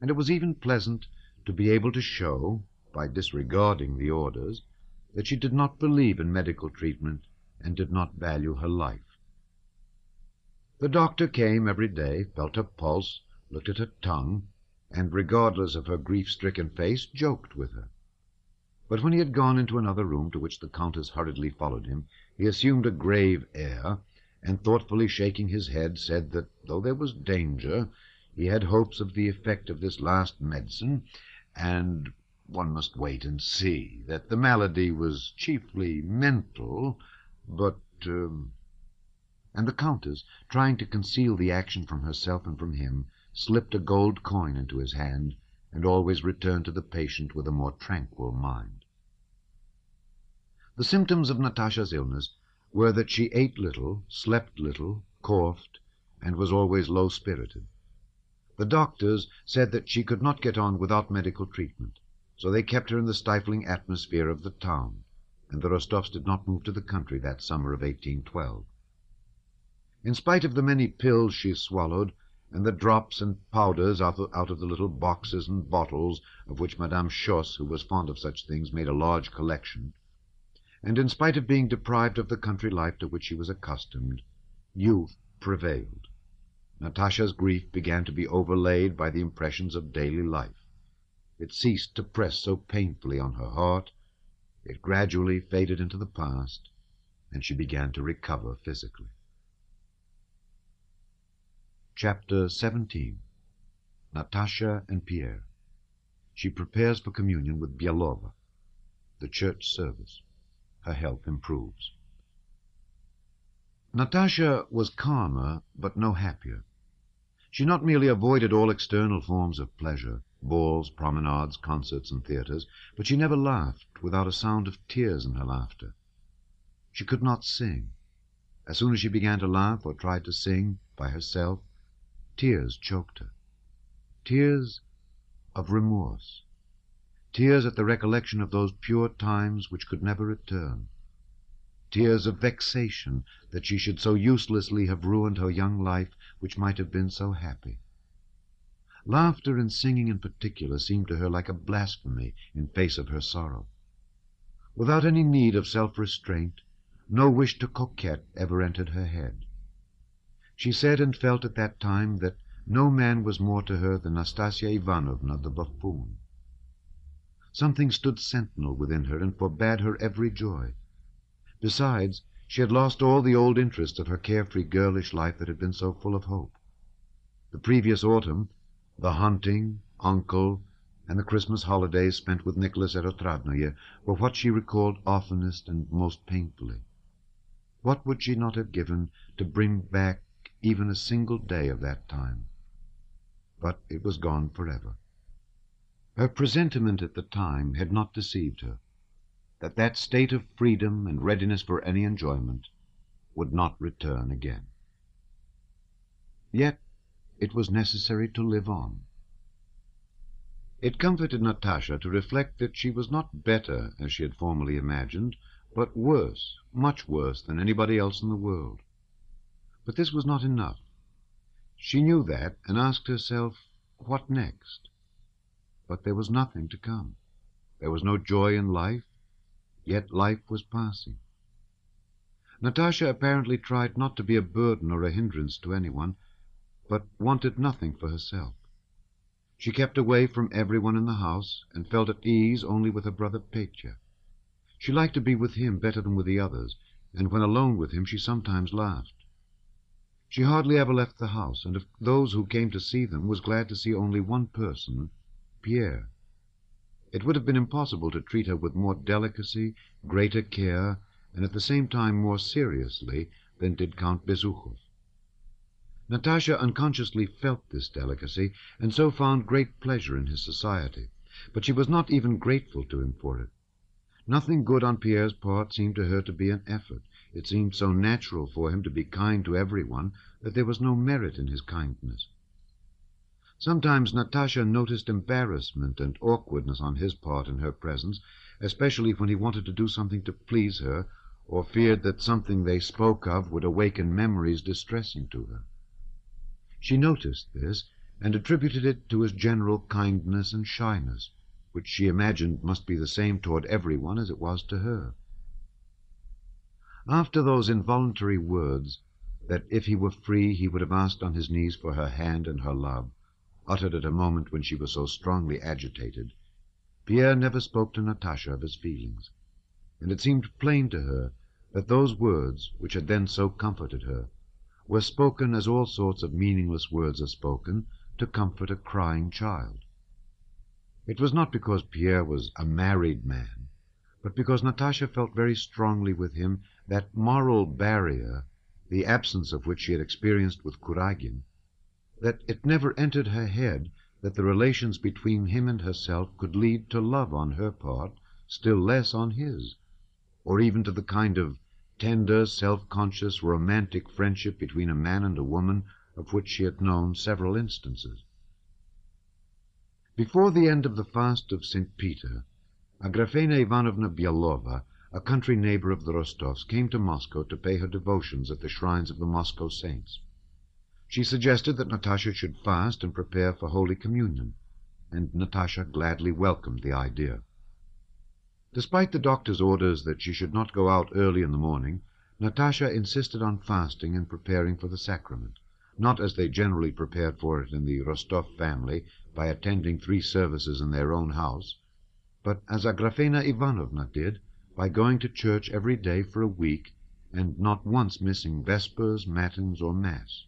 and it was even pleasant to be able to show, by disregarding the orders, that she did not believe in medical treatment and did not value her life. The doctor came every day, felt her pulse, looked at her tongue, and, regardless of her grief-stricken face, joked with her. But when he had gone into another room, to which the Countess hurriedly followed him, he assumed a grave air, and, thoughtfully shaking his head, said that, though there was danger, he had hopes of the effect of this last medicine, and one must wait and see, that the malady was chiefly mental, but... And the Countess, trying to conceal the action from herself and from him, slipped a gold coin into his hand, and always returned to the patient with a more tranquil mind. The symptoms of Natasha's illness were that she ate little, slept little, coughed, and was always low-spirited. The doctors said that she could not get on without medical treatment, so they kept her in the stifling atmosphere of the town, and the Rostovs did not move to the country that summer of 1812. In spite of the many pills she swallowed, and the drops and powders out of the little boxes and bottles of which Madame Schoss, who was fond of such things, made a large collection, and in spite of being deprived of the country life to which she was accustomed, youth prevailed. Natasha's grief began to be overlaid by the impressions of daily life. It ceased to press so painfully on her heart. It gradually faded into the past, and she began to recover physically. Chapter 17. Natasha and Pierre. She prepares for communion with Bielova. The church service. Her health improves. Natasha was calmer, but no happier. She not merely avoided all external forms of pleasure, balls, promenades, concerts, and theatres, but she never laughed without a sound of tears in her laughter. She could not sing. As soon as she began to laugh or tried to sing by herself, tears choked her. Tears of remorse. Tears at the recollection of those pure times which could never return. Tears of vexation that she should so uselessly have ruined her young life, which might have been so happy. Laughter and singing in particular seemed to her like a blasphemy in face of her sorrow. Without any need of self-restraint, no wish to coquette ever entered her head. She said and felt at that time that no man was more to her than Nastasia Ivanovna, the buffoon. Something stood sentinel within her and forbade her every joy. Besides, she had lost all the old interest of her carefree girlish life that had been so full of hope. The previous autumn, the hunting, uncle, and the Christmas holidays spent with Nicholas at Otradnoye were what she recalled oftenest and most painfully. What would she not have given to bring back even a single day of that time? But it was gone forever. Her presentiment at the time had not deceived her, that state of freedom and readiness for any enjoyment would not return again. Yet it was necessary to live on. It comforted Natasha to reflect that she was not better, as she had formerly imagined, but worse, much worse than anybody else in the world. But this was not enough. She knew that, and asked herself, what next? But there was nothing to come. There was no joy in life, yet life was passing. Natasha apparently tried not to be a burden or a hindrance to anyone, but wanted nothing for herself. She kept away from everyone in the house, and felt at ease only with her brother Petya. She liked to be with him better than with the others, and when alone with him she sometimes laughed. She hardly ever left the house, and of those who came to see them was glad to see only one person, Pierre. It would have been impossible to treat her with more delicacy, greater care, and at the same time more seriously than did Count Bezúkhov. Natasha unconsciously felt this delicacy, and so found great pleasure in his society, but she was not even grateful to him for it. Nothing good on Pierre's part seemed to her to be an effort. It seemed so natural for him to be kind to everyone that there was no merit in his kindness. Sometimes Natasha noticed embarrassment and awkwardness on his part in her presence, especially when he wanted to do something to please her, or feared that something they spoke of would awaken memories distressing to her. She noticed this, and attributed it to his general kindness and shyness, which she imagined must be the same toward everyone as it was to her. After those involuntary words, that if he were free he would have asked on his knees for her hand and her love, uttered at a moment when she was so strongly agitated, Pierre never spoke to Natasha of his feelings, and it seemed plain to her that those words, which had then so comforted her, were spoken as all sorts of meaningless words are spoken to comfort a crying child. It was not because Pierre was a married man, but because Natasha felt very strongly with him that moral barrier, the absence of which she had experienced with Kurágin, that it never entered her head that the relations between him and herself could lead to love on her part, still less on his, or even to the kind of tender, self-conscious, romantic friendship between a man and a woman of which she had known several instances. Before the end of the fast of St. Peter, Agrafena Ivanovna Byalova, a country neighbor of the Rostovs, came to Moscow to pay her devotions at the shrines of the Moscow saints. She suggested that Natasha should fast and prepare for Holy Communion, and Natasha gladly welcomed the idea. Despite the doctor's orders that she should not go out early in the morning, Natasha insisted on fasting and preparing for the sacrament, not as they generally prepared for it in the Rostov family by attending 3 services in their own house, but as Agrafena Ivanovna did, by going to church every day for a week and not once missing vespers, matins, or mass.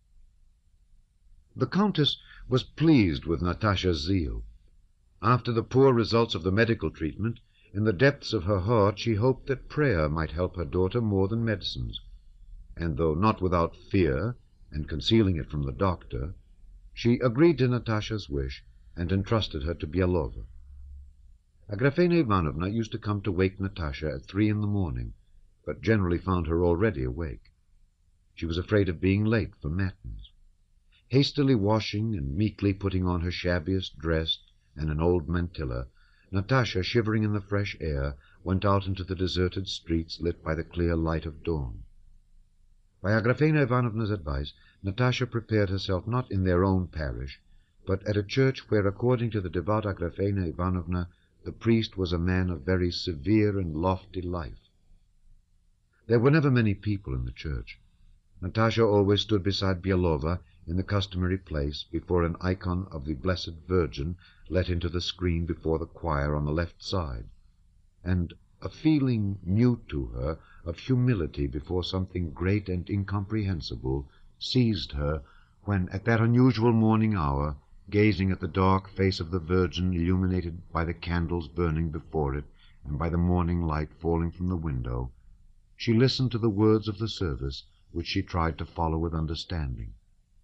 The Countess was pleased with Natasha's zeal. After the poor results of the medical treatment, in the depths of her heart she hoped that prayer might help her daughter more than medicines, and though not without fear, and concealing it from the doctor, she agreed to Natasha's wish and entrusted her to Byalova. Agrafena Ivanovna used to come to wake Natasha at 3 in the morning, but generally found her already awake. She was afraid of being late for matins. Hastily washing and meekly putting on her shabbiest dress and an old mantilla, Natasha, shivering in the fresh air, went out into the deserted streets lit by the clear light of dawn. By Agrafena Ivanovna's advice, Natasha prepared herself not in their own parish, but at a church where, according to the devout Agrafena Ivanovna, the priest was a man of very severe and lofty life. There were never many people in the church. Natasha always stood beside Byalova in the customary place, before an icon of the Blessed Virgin let into the screen before the choir on the left side, and a feeling new to her of humility before something great and incomprehensible seized her when, at that unusual morning hour, gazing at the dark face of the Virgin illuminated by the candles burning before it and by the morning light falling from the window, she listened to the words of the service, which she tried to follow with understanding.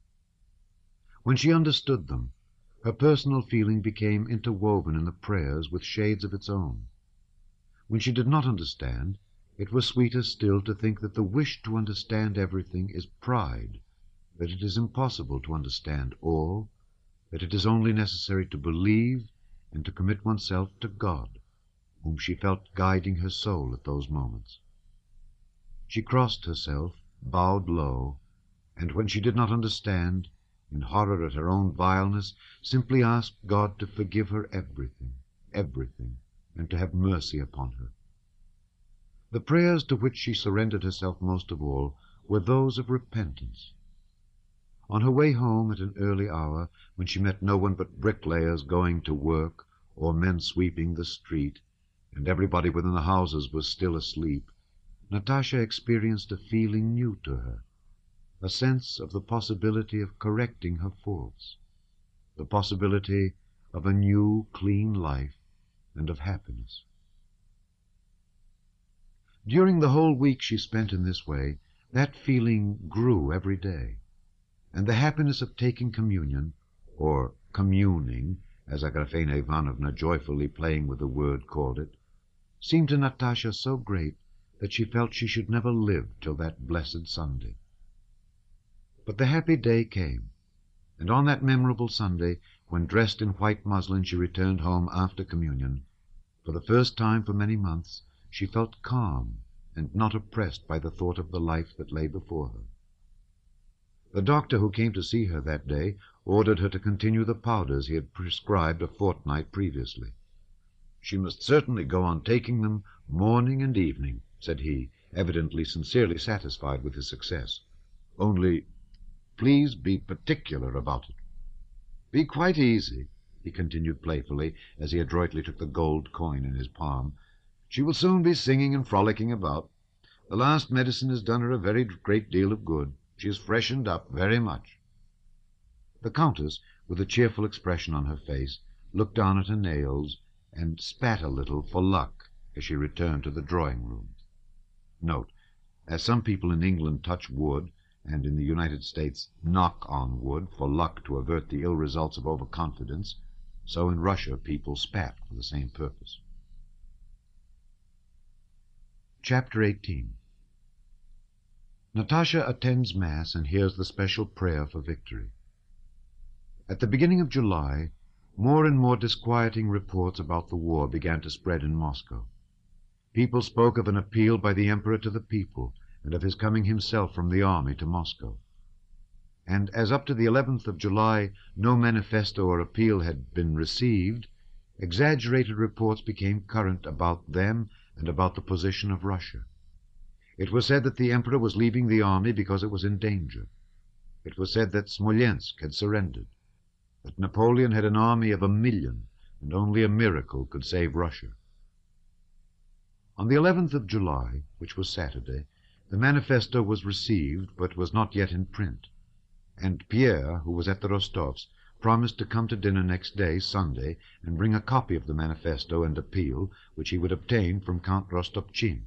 When she understood them, her personal feeling became interwoven in the prayers with shades of its own. When she did not understand, it was sweeter still to think that the wish to understand everything is pride, that it is impossible to understand all, that it is only necessary to believe and to commit oneself to God, whom she felt guiding her soul at those moments. She crossed herself, bowed low, and when she did not understand, in horror at her own vileness, simply asked God to forgive her everything, and to have mercy upon her. The prayers to which she surrendered herself most of all were those of repentance. On her way home at an early hour, when she met no one but bricklayers going to work or men sweeping the street, and everybody within the houses was still asleep, Natasha experienced a feeling new to her, a sense of the possibility of correcting her faults, the possibility of a new, clean life and of happiness. During the whole week she spent in this way, that feeling grew every day, and the happiness of taking communion, or communing, as Agrafena Ivanovna, joyfully playing with the word, called it, seemed to Natasha so great that she felt she should never live till that blessed Sunday. But the happy day came, and on that memorable Sunday, when dressed in white muslin she returned home after communion, for the first time for many months she felt calm and not oppressed by the thought of the life that lay before her. The doctor who came to see her that day ordered her to continue the powders he had prescribed a fortnight previously. "She must certainly go on taking them morning and evening," said he, evidently sincerely satisfied with his success. "Only please be particular about it. Be quite easy," he continued playfully, as he adroitly took the gold coin in his palm. "She will soon be singing and frolicking about. The last medicine has done her a very great deal of good. She has freshened up very much." The Countess, with a cheerful expression on her face, looked down at her nails and spat a little for luck as she returned to the drawing-room. Note: as some people in England touch wood, and in the United States knock on wood for luck to avert the ill results of overconfidence, so in Russia people spat for the same purpose. Chapter 18. Natasha attends Mass and hears the special prayer for victory. At the beginning of July, more and more disquieting reports about the war began to spread in Moscow. People spoke of an appeal by the Emperor to the people, and of his coming himself from the army to Moscow. And as up to the 11th of July no manifesto or appeal had been received, exaggerated reports became current about them and about the position of Russia. It was said that the Emperor was leaving the army because it was in danger. It was said that Smolensk had surrendered, that Napoleon had an army of 1 million, and only a miracle could save Russia. On the 11th of July, which was Saturday, the manifesto was received, but was not yet in print, and Pierre, who was at the Rostovs, promised to come to dinner next day, Sunday, and bring a copy of the manifesto and appeal, which he would obtain from Count Rostopchin.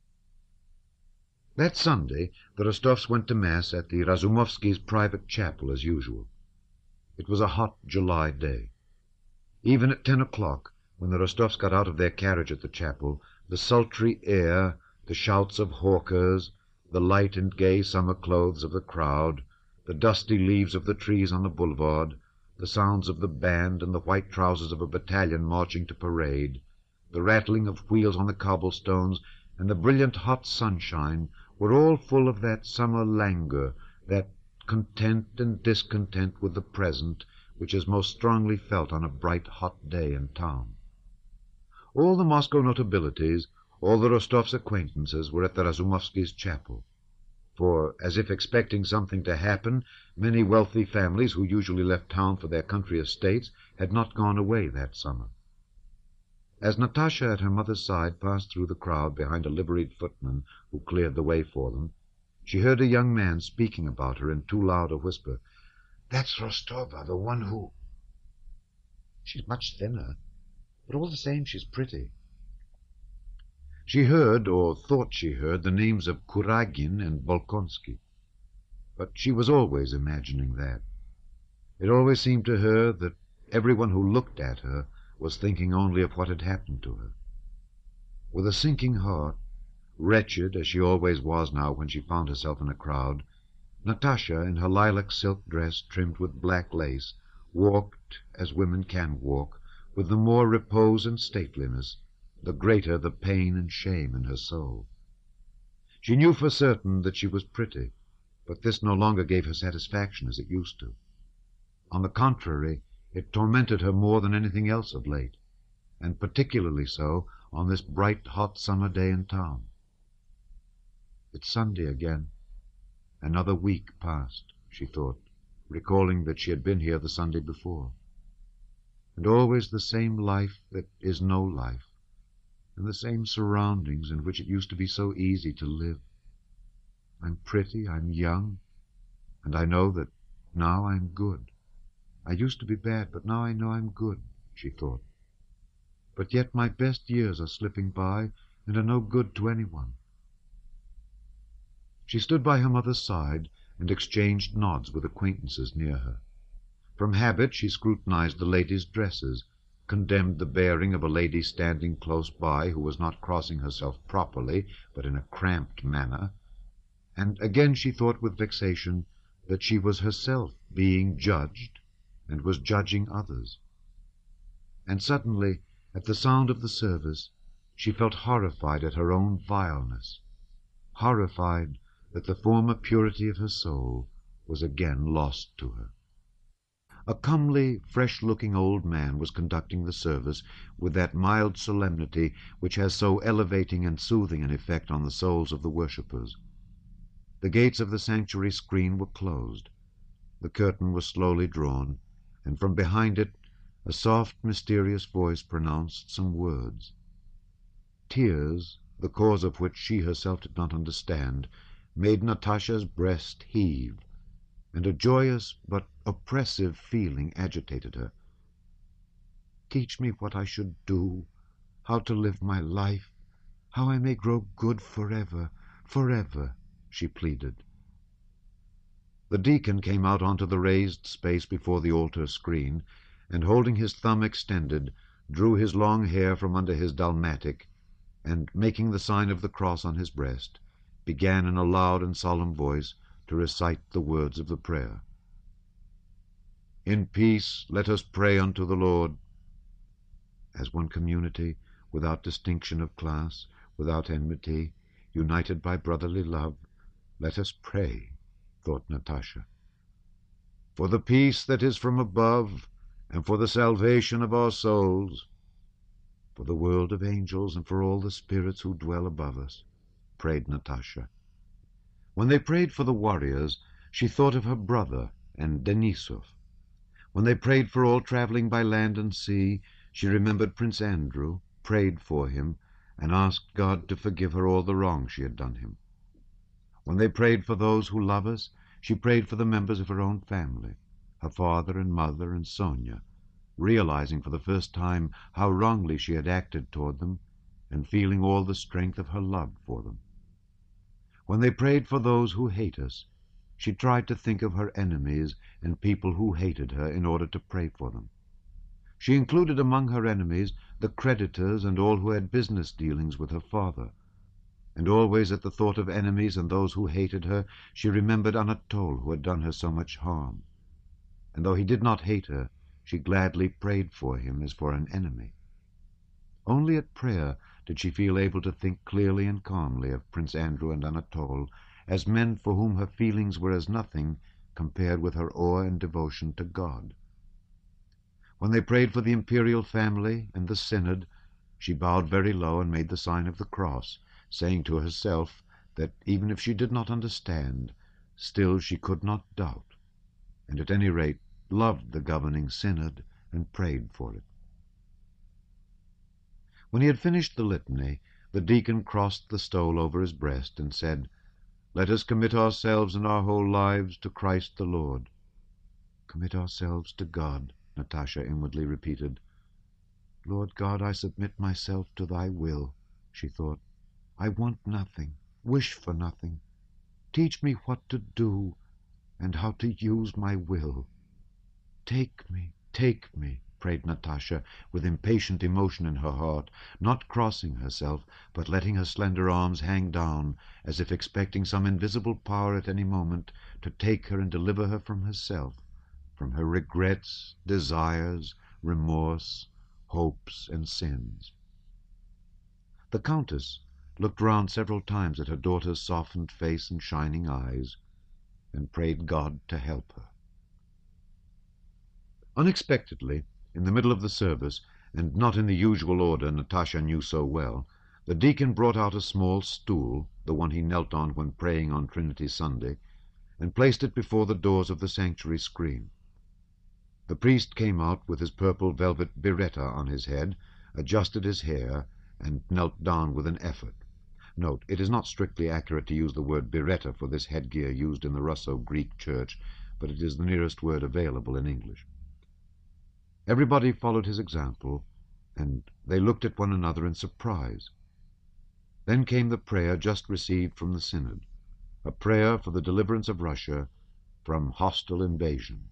That Sunday the Rostovs went to Mass at the Razumovskys' private chapel as usual. It was a hot July day. Even at 10 o'clock, when the Rostovs got out of their carriage at the chapel, the sultry air, the shouts of hawkers, the light and gay summer clothes of the crowd, the dusty leaves of the trees on the boulevard, the sounds of the band and the white trousers of a battalion marching to parade, the rattling of wheels on the cobblestones, and the brilliant hot sunshine were all full of that summer languor, that content and discontent with the present, which is most strongly felt on a bright hot day in town. All the Moscow notabilities, all the Rostovs' acquaintances were at the Razumovskys' chapel, for, as if expecting something to happen, many wealthy families who usually left town for their country estates had not gone away that summer. As Natasha at her mother's side passed through the crowd behind a liveried footman who cleared the way for them, she heard a young man speaking about her in too loud a whisper. "That's Rostova, the one who—" "She's much thinner, but all the same she's pretty." She heard, or thought she heard, the names of Kuragin and Bolkonsky. But she was always imagining that. It always seemed to her that everyone who looked at her was thinking only of what had happened to her. With a sinking heart, wretched as she always was now when she found herself in a crowd, Natasha, in her lilac silk dress trimmed with black lace, walked as women can walk, with the more repose and stateliness, the greater the pain and shame in her soul. She knew for certain that she was pretty, but this no longer gave her satisfaction as it used to. On the contrary, it tormented her more than anything else of late, and particularly so on this bright, hot summer day in town. It's Sunday again. Another week passed, she thought, recalling that she had been here the Sunday before. And always the same life that is no life, and the same surroundings in which it used to be so easy to live. I'm pretty, I'm young, and I know that now I'm good. I used to be bad, but now I know I'm good, she thought. But yet my best years are slipping by and are no good to anyone. She stood by her mother's side and exchanged nods with acquaintances near her. From habit she scrutinized the ladies' dresses, condemned the bearing of a lady standing close by who was not crossing herself properly, but in a cramped manner, and again she thought with vexation that she was herself being judged and was judging others. And suddenly, at the sound of the service, she felt horrified at her own vileness, horrified that the former purity of her soul was again lost to her. A comely, fresh-looking old man was conducting the service with that mild solemnity which has so elevating and soothing an effect on the souls of the worshippers. The gates of the sanctuary screen were closed. The curtain was slowly drawn, and from behind it a soft, mysterious voice pronounced some words. Tears, the cause of which she herself did not understand, made Natasha's breast heave, and a joyous but oppressive feeling agitated her. "Teach me what I should do, how to live my life, how I may grow good forever, forever," she pleaded. The deacon came out onto the raised space before the altar screen, and holding his thumb extended, drew his long hair from under his dalmatic, and, making the sign of the cross on his breast, began in a loud and solemn voice to recite the words of the prayer. "In peace let us pray unto the Lord." As one community, without distinction of class, without enmity, united by brotherly love, let us pray, thought Natasha. "For the peace that is from above, and for the salvation of our souls, for the world of angels, and for all the spirits who dwell above us," prayed Natasha. When they prayed for the warriors, she thought of her brother and Denisov. When they prayed for all travelling by land and sea, she remembered Prince Andrew, prayed for him, and asked God to forgive her all the wrong she had done him. When they prayed for those who love us, she prayed for the members of her own family, her father and mother and Sonia, realizing for the first time how wrongly she had acted toward them, and feeling all the strength of her love for them. When they prayed for those who hate us, she tried to think of her enemies and people who hated her in order to pray for them. She included among her enemies the creditors and all who had business dealings with her father. And always at the thought of enemies and those who hated her, she remembered Anatole, who had done her so much harm. And though he did not hate her, she gladly prayed for him as for an enemy. Only at prayer did she feel able to think clearly and calmly of Prince Andrew and Anatole as men for whom her feelings were as nothing compared with her awe and devotion to God. When they prayed for the imperial family and the synod, she bowed very low and made the sign of the cross, saying to herself that even if she did not understand, still she could not doubt, and at any rate loved the governing synod and prayed for it. When he had finished the litany, the deacon crossed the stole over his breast and said, "Let us commit ourselves and our whole lives to Christ the Lord." "Commit ourselves to God," Natasha inwardly repeated. "Lord God, I submit myself to thy will," she thought. "I want nothing, wish for nothing. Teach me what to do and how to use my will. Take me, prayed Natasha, with impatient emotion in her heart, not crossing herself, but letting her slender arms hang down, as if expecting some invisible power at any moment to take her and deliver her from herself, from her regrets, desires, remorse, hopes, and sins. The Countess looked round several times at her daughter's softened face and shining eyes, and prayed God to help her. Unexpectedly, in the middle of the service, and not in the usual order Natasha knew so well, the deacon brought out a small stool, the one he knelt on when praying on Trinity Sunday, and placed it before the doors of the sanctuary screen. The priest came out with his purple velvet biretta on his head, adjusted his hair, and knelt down with an effort. Note, it is not strictly accurate to use the word biretta for this headgear used in the Russo-Greek Church, but it is the nearest word available in English. Everybody followed his example, and they looked at one another in surprise. Then came the prayer just received from the Synod, a prayer for the deliverance of Russia from hostile invasion.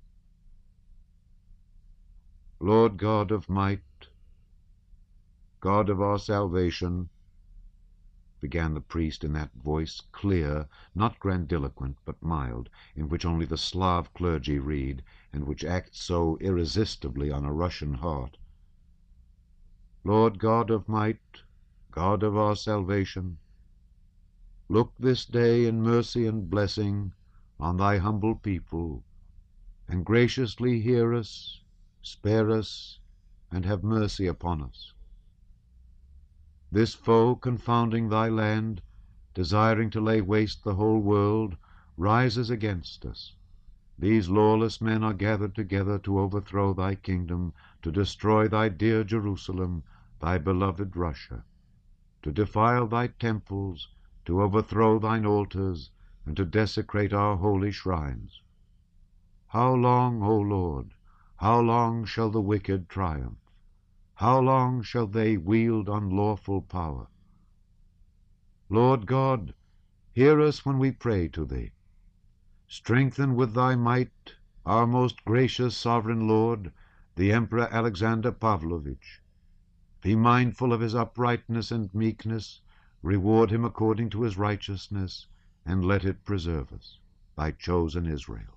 Lord God of might, God of our salvation, began the priest in that voice, clear, not grandiloquent, but mild, in which only the Slav clergy read, and which acts so irresistibly on a Russian heart. Lord God of might, God of our salvation, look this day in mercy and blessing on thy humble people, and graciously hear us, spare us, and have mercy upon us. This foe, confounding thy land, desiring to lay waste the whole world, rises against us. These lawless men are gathered together to overthrow thy kingdom, to destroy thy dear Jerusalem, thy beloved Russia, to defile thy temples, to overthrow thine altars, and to desecrate our holy shrines. How long, O Lord, how long shall the wicked triumph? How long shall they wield unlawful power? Lord God, hear us when we pray to thee. Strengthen with thy might our most gracious sovereign Lord, the Emperor Alexander Pavlovich. Be mindful of his uprightness and meekness, reward him according to his righteousness, and let it preserve us, thy chosen Israel.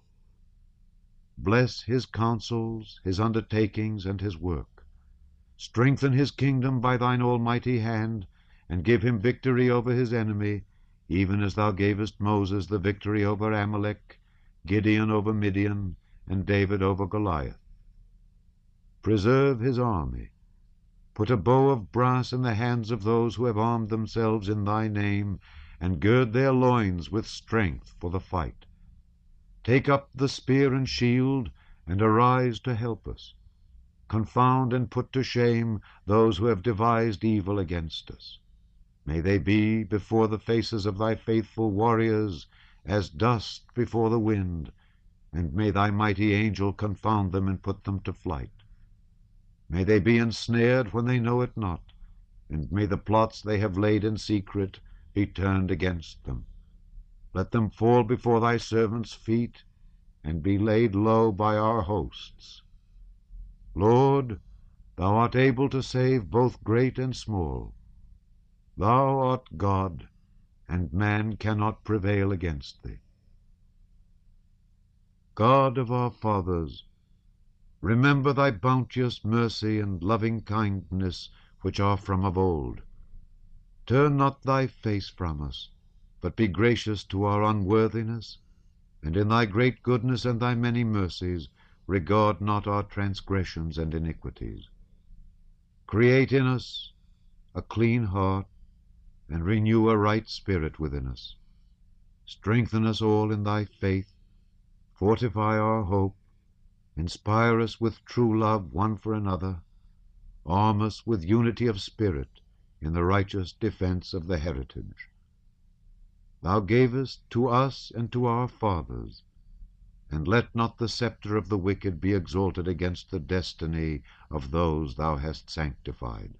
Bless his counsels, his undertakings, and his work. Strengthen his kingdom by thine almighty hand, and give him victory over his enemy, even as thou gavest Moses the victory over Amalek, Gideon over Midian, and David over Goliath. Preserve his army. Put a bow of brass in the hands of those who have armed themselves in thy name, and gird their loins with strength for the fight. Take up the spear and shield, and arise to help us. Confound and put to shame those who have devised evil against us. May they be before the faces of thy faithful warriors as dust before the wind, and may thy mighty angel confound them and put them to flight. May they be ensnared when they know it not, and may the plots they have laid in secret be turned against them. Let them fall before thy servants' feet, and be laid low by our hosts. Lord, thou art able to save both great and small. Thou art God, and man cannot prevail against thee. God of our fathers, remember thy bounteous mercy and loving kindness, which are from of old. Turn not thy face from us, but be gracious to our unworthiness, and in thy great goodness and thy many mercies regard not our transgressions and iniquities. Create in us a clean heart, and renew a right spirit within us. Strengthen us all in thy faith, fortify our hope, inspire us with true love one for another, arm us with unity of spirit in the righteous defense of the heritage. Thou gavest to us and to our fathers, and let not the scepter of the wicked be exalted against the destiny of those thou hast sanctified.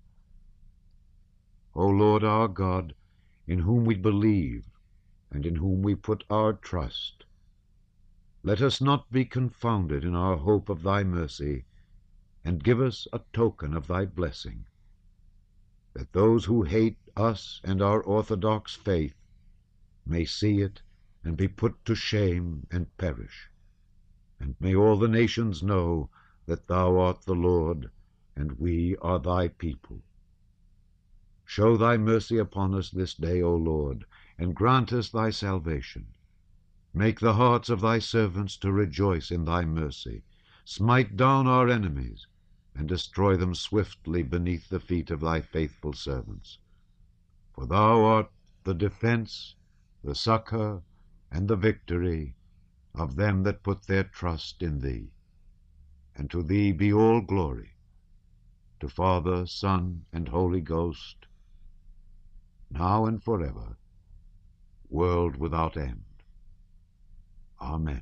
O Lord our God, in whom we believe, and in whom we put our trust, let us not be confounded in our hope of thy mercy, and give us a token of thy blessing, that those who hate us and our orthodox faith may see it and be put to shame and perish. And may all the nations know that thou art the Lord, and we are thy people. Show thy mercy upon us this day, O Lord, and grant us thy salvation. Make the hearts of thy servants to rejoice in thy mercy. Smite down our enemies, and destroy them swiftly beneath the feet of thy faithful servants. For thou art the defense, the succor, and the victory of them that put their trust in thee. And to thee be all glory, to Father, Son, and Holy Ghost, now and forever, world without end. Amen.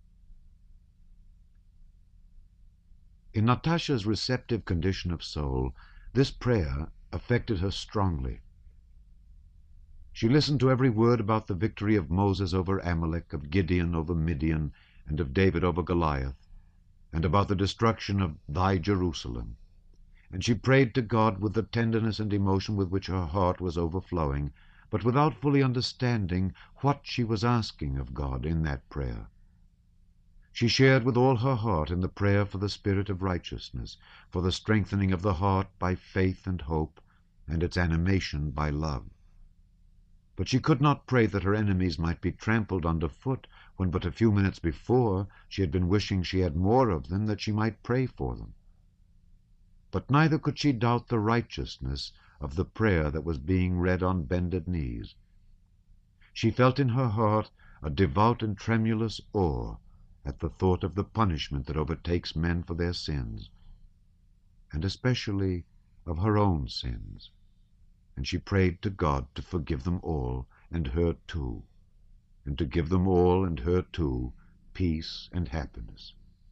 In Natasha's receptive condition of soul, this prayer affected her strongly. She listened to every word about the victory of Moses over Amalek, of Gideon over Midian, and of David over Goliath, and about the destruction of thy Jerusalem. And she prayed to God with the tenderness and emotion with which her heart was overflowing, but without fully understanding what she was asking of God in that prayer. She shared with all her heart in the prayer for the spirit of righteousness, for the strengthening of the heart by faith and hope, and its animation by love. But she could not pray that her enemies might be trampled under foot when but a few minutes before she had been wishing she had more of them that she might pray for them. But neither could she doubt the righteousness of the prayer that was being read on bended knees. She felt in her heart a devout and tremulous awe at the thought of the punishment that overtakes men for their sins, and especially of her own sins, and she prayed to God to forgive them all, and her too, and to give them all and her too peace and happiness.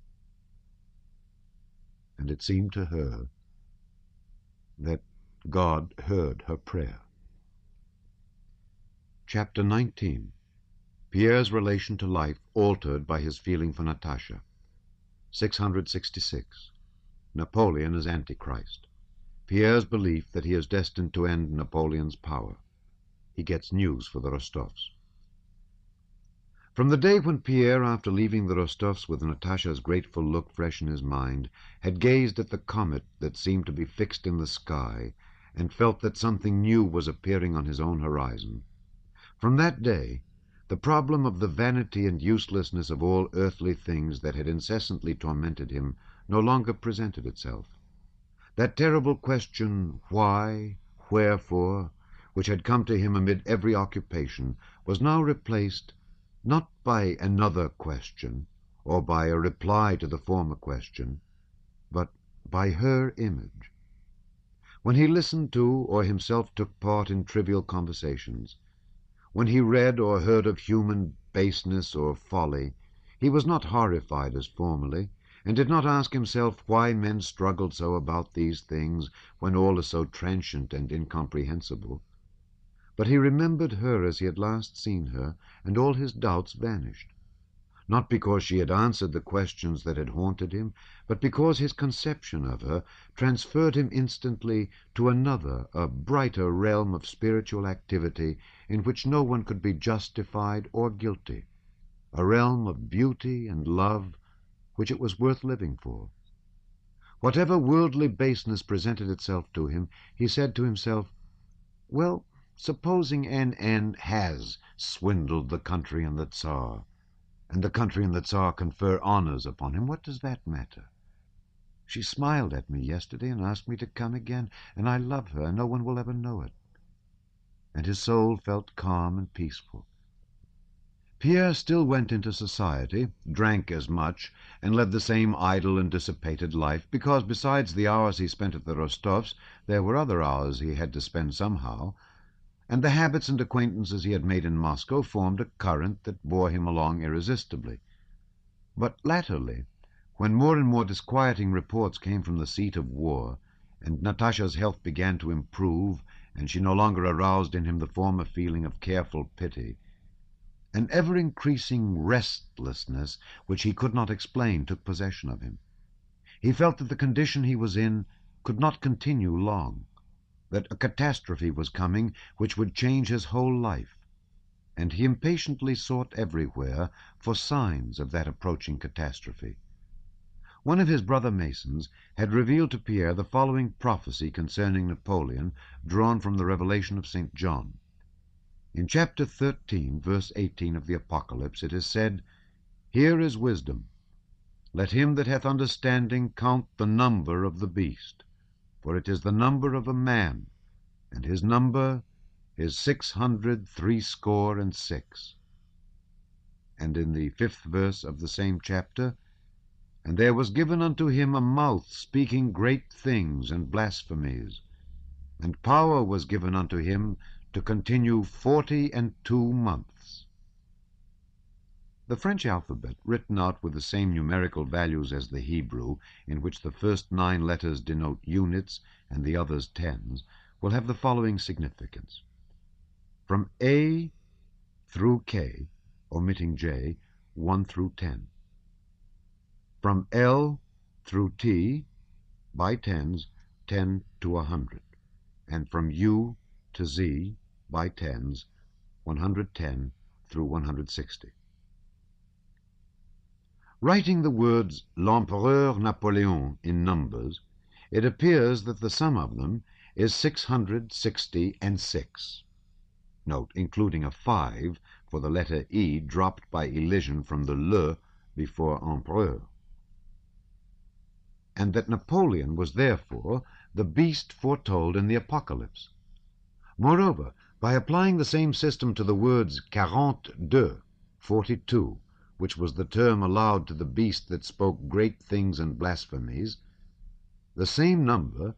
And it seemed to her that God heard her prayer. Chapter 19. Pierre's relation to life altered by his feeling for Natasha. 666. Napoleon as Antichrist. Pierre's belief that he is destined to end Napoleon's power. He gets news for the Rostovs. From the day when Pierre, after leaving the Rostovs with Natasha's grateful look fresh in his mind, had gazed at the comet that seemed to be fixed in the sky, and felt that something new was appearing on his own horizon, from that day the problem of the vanity and uselessness of all earthly things that had incessantly tormented him no longer presented itself. That terrible question, why, wherefore, which had come to him amid every occupation, was now replaced not by another question, or by a reply to the former question, but by her image. When he listened to or himself took part in trivial conversations, when he read or heard of human baseness or folly, he was not horrified as formerly, and did not ask himself why men struggled so about these things when all is so transient and incomprehensible. But he remembered her as he had last seen her, and all his doubts vanished, not because she had answered the questions that had haunted him, but because his conception of her transferred him instantly to another, a brighter realm of spiritual activity in which no one could be justified or guilty, a realm of beauty and love which it was worth living for. Whatever worldly baseness presented itself to him, he said to himself, "Well, supposing N.N. has swindled the country and the Tsar, and the country and the Tsar confer honors upon him, what does that matter? She smiled at me yesterday and asked me to come again, and I love her, and no one will ever know it." And his soul felt calm and peaceful. Pierre still went into society, drank as much, and led the same idle and dissipated life, because besides the hours he spent at the Rostovs, there were other hours he had to spend somehow, and the habits and acquaintances he had made in Moscow formed a current that bore him along irresistibly. But latterly, when more and more disquieting reports came from the seat of war, and Natasha's health began to improve, and she no longer aroused in him the former feeling of careful pity, an ever-increasing restlessness which he could not explain took possession of him. He felt that the condition he was in could not continue long, that a catastrophe was coming which would change his whole life, and he impatiently sought everywhere for signs of that approaching catastrophe. One of his brother Masons had revealed to Pierre the following prophecy concerning Napoleon, drawn from the Revelation of St. John. In chapter 13, verse 18 of the Apocalypse, it is said, "Here is wisdom. Let him that hath understanding count the number of the beast, for it is the number of a man, and his number is 666. And in the 5th verse of the same chapter, "And there was given unto him a mouth speaking great things and blasphemies, and power was given unto him to continue 42 months. The French alphabet, written out with the same numerical values as the Hebrew, in which the first 9 letters denote units and the others tens, will have the following significance. From A through K, omitting J, 1 through 10. From L through T, by tens, 10 to 100. And from U to Z, by tens, 110 through 160. Writing the words L'Empereur Napoléon in numbers, it appears that the sum of them is 666. Note, including a 5 for the letter E dropped by elision from the le before empereur, and that Napoleon was therefore the beast foretold in the Apocalypse. Moreover, by applying the same system to the words 42, 42, which was the term allowed to the beast that spoke great things and blasphemies, the same number,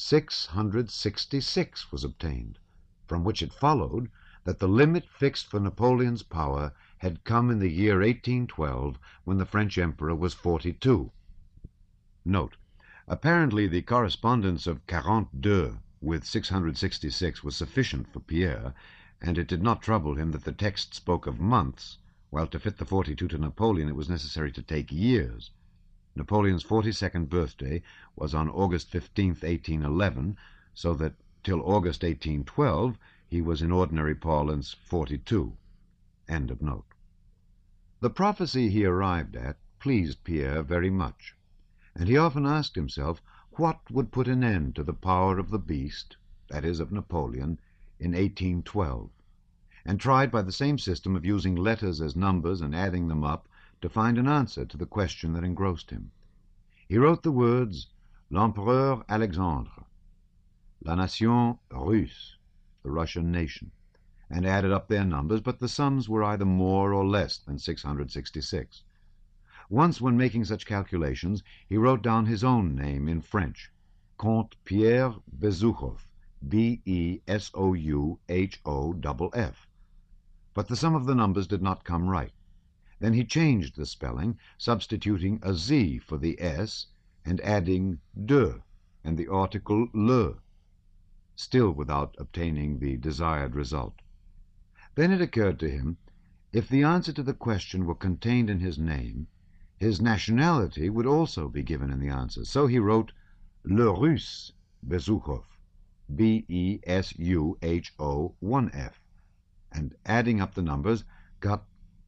666, was obtained, from which it followed that the limit fixed for Napoleon's power had come in the year 1812, when the French emperor was 42. Note: apparently the correspondence of 42 with 666 was sufficient for Pierre, and it did not trouble him that the text spoke of months, while to fit the 42 to Napoleon it was necessary to take years. Napoleon's 42nd birthday was on August 15th, 1811, so that till August 1812 he was in ordinary parlance 42. End of note. The prophecy he arrived at pleased Pierre very much, and he often asked himself what would put an end to the power of the beast, that is, of Napoleon, in 1812, and tried by the same system of using letters as numbers and adding them up to find an answer to the question that engrossed him. He wrote the words L'Empereur Alexandre, La Nation Russe, the Russian nation, and added up their numbers, but the sums were either more or less than 666. Once, when making such calculations, he wrote down his own name in French, Comte Pierre Bezukhov, Besouhoff, but the sum of the numbers did not come right. Then he changed the spelling, substituting a Z for the S and adding de and the article le, still without obtaining the desired result. Then it occurred to him, if the answer to the question were contained in his name, his nationality would also be given in the answer. So he wrote Le Russe Bezukhov, Besuho1F, and adding up the numbers got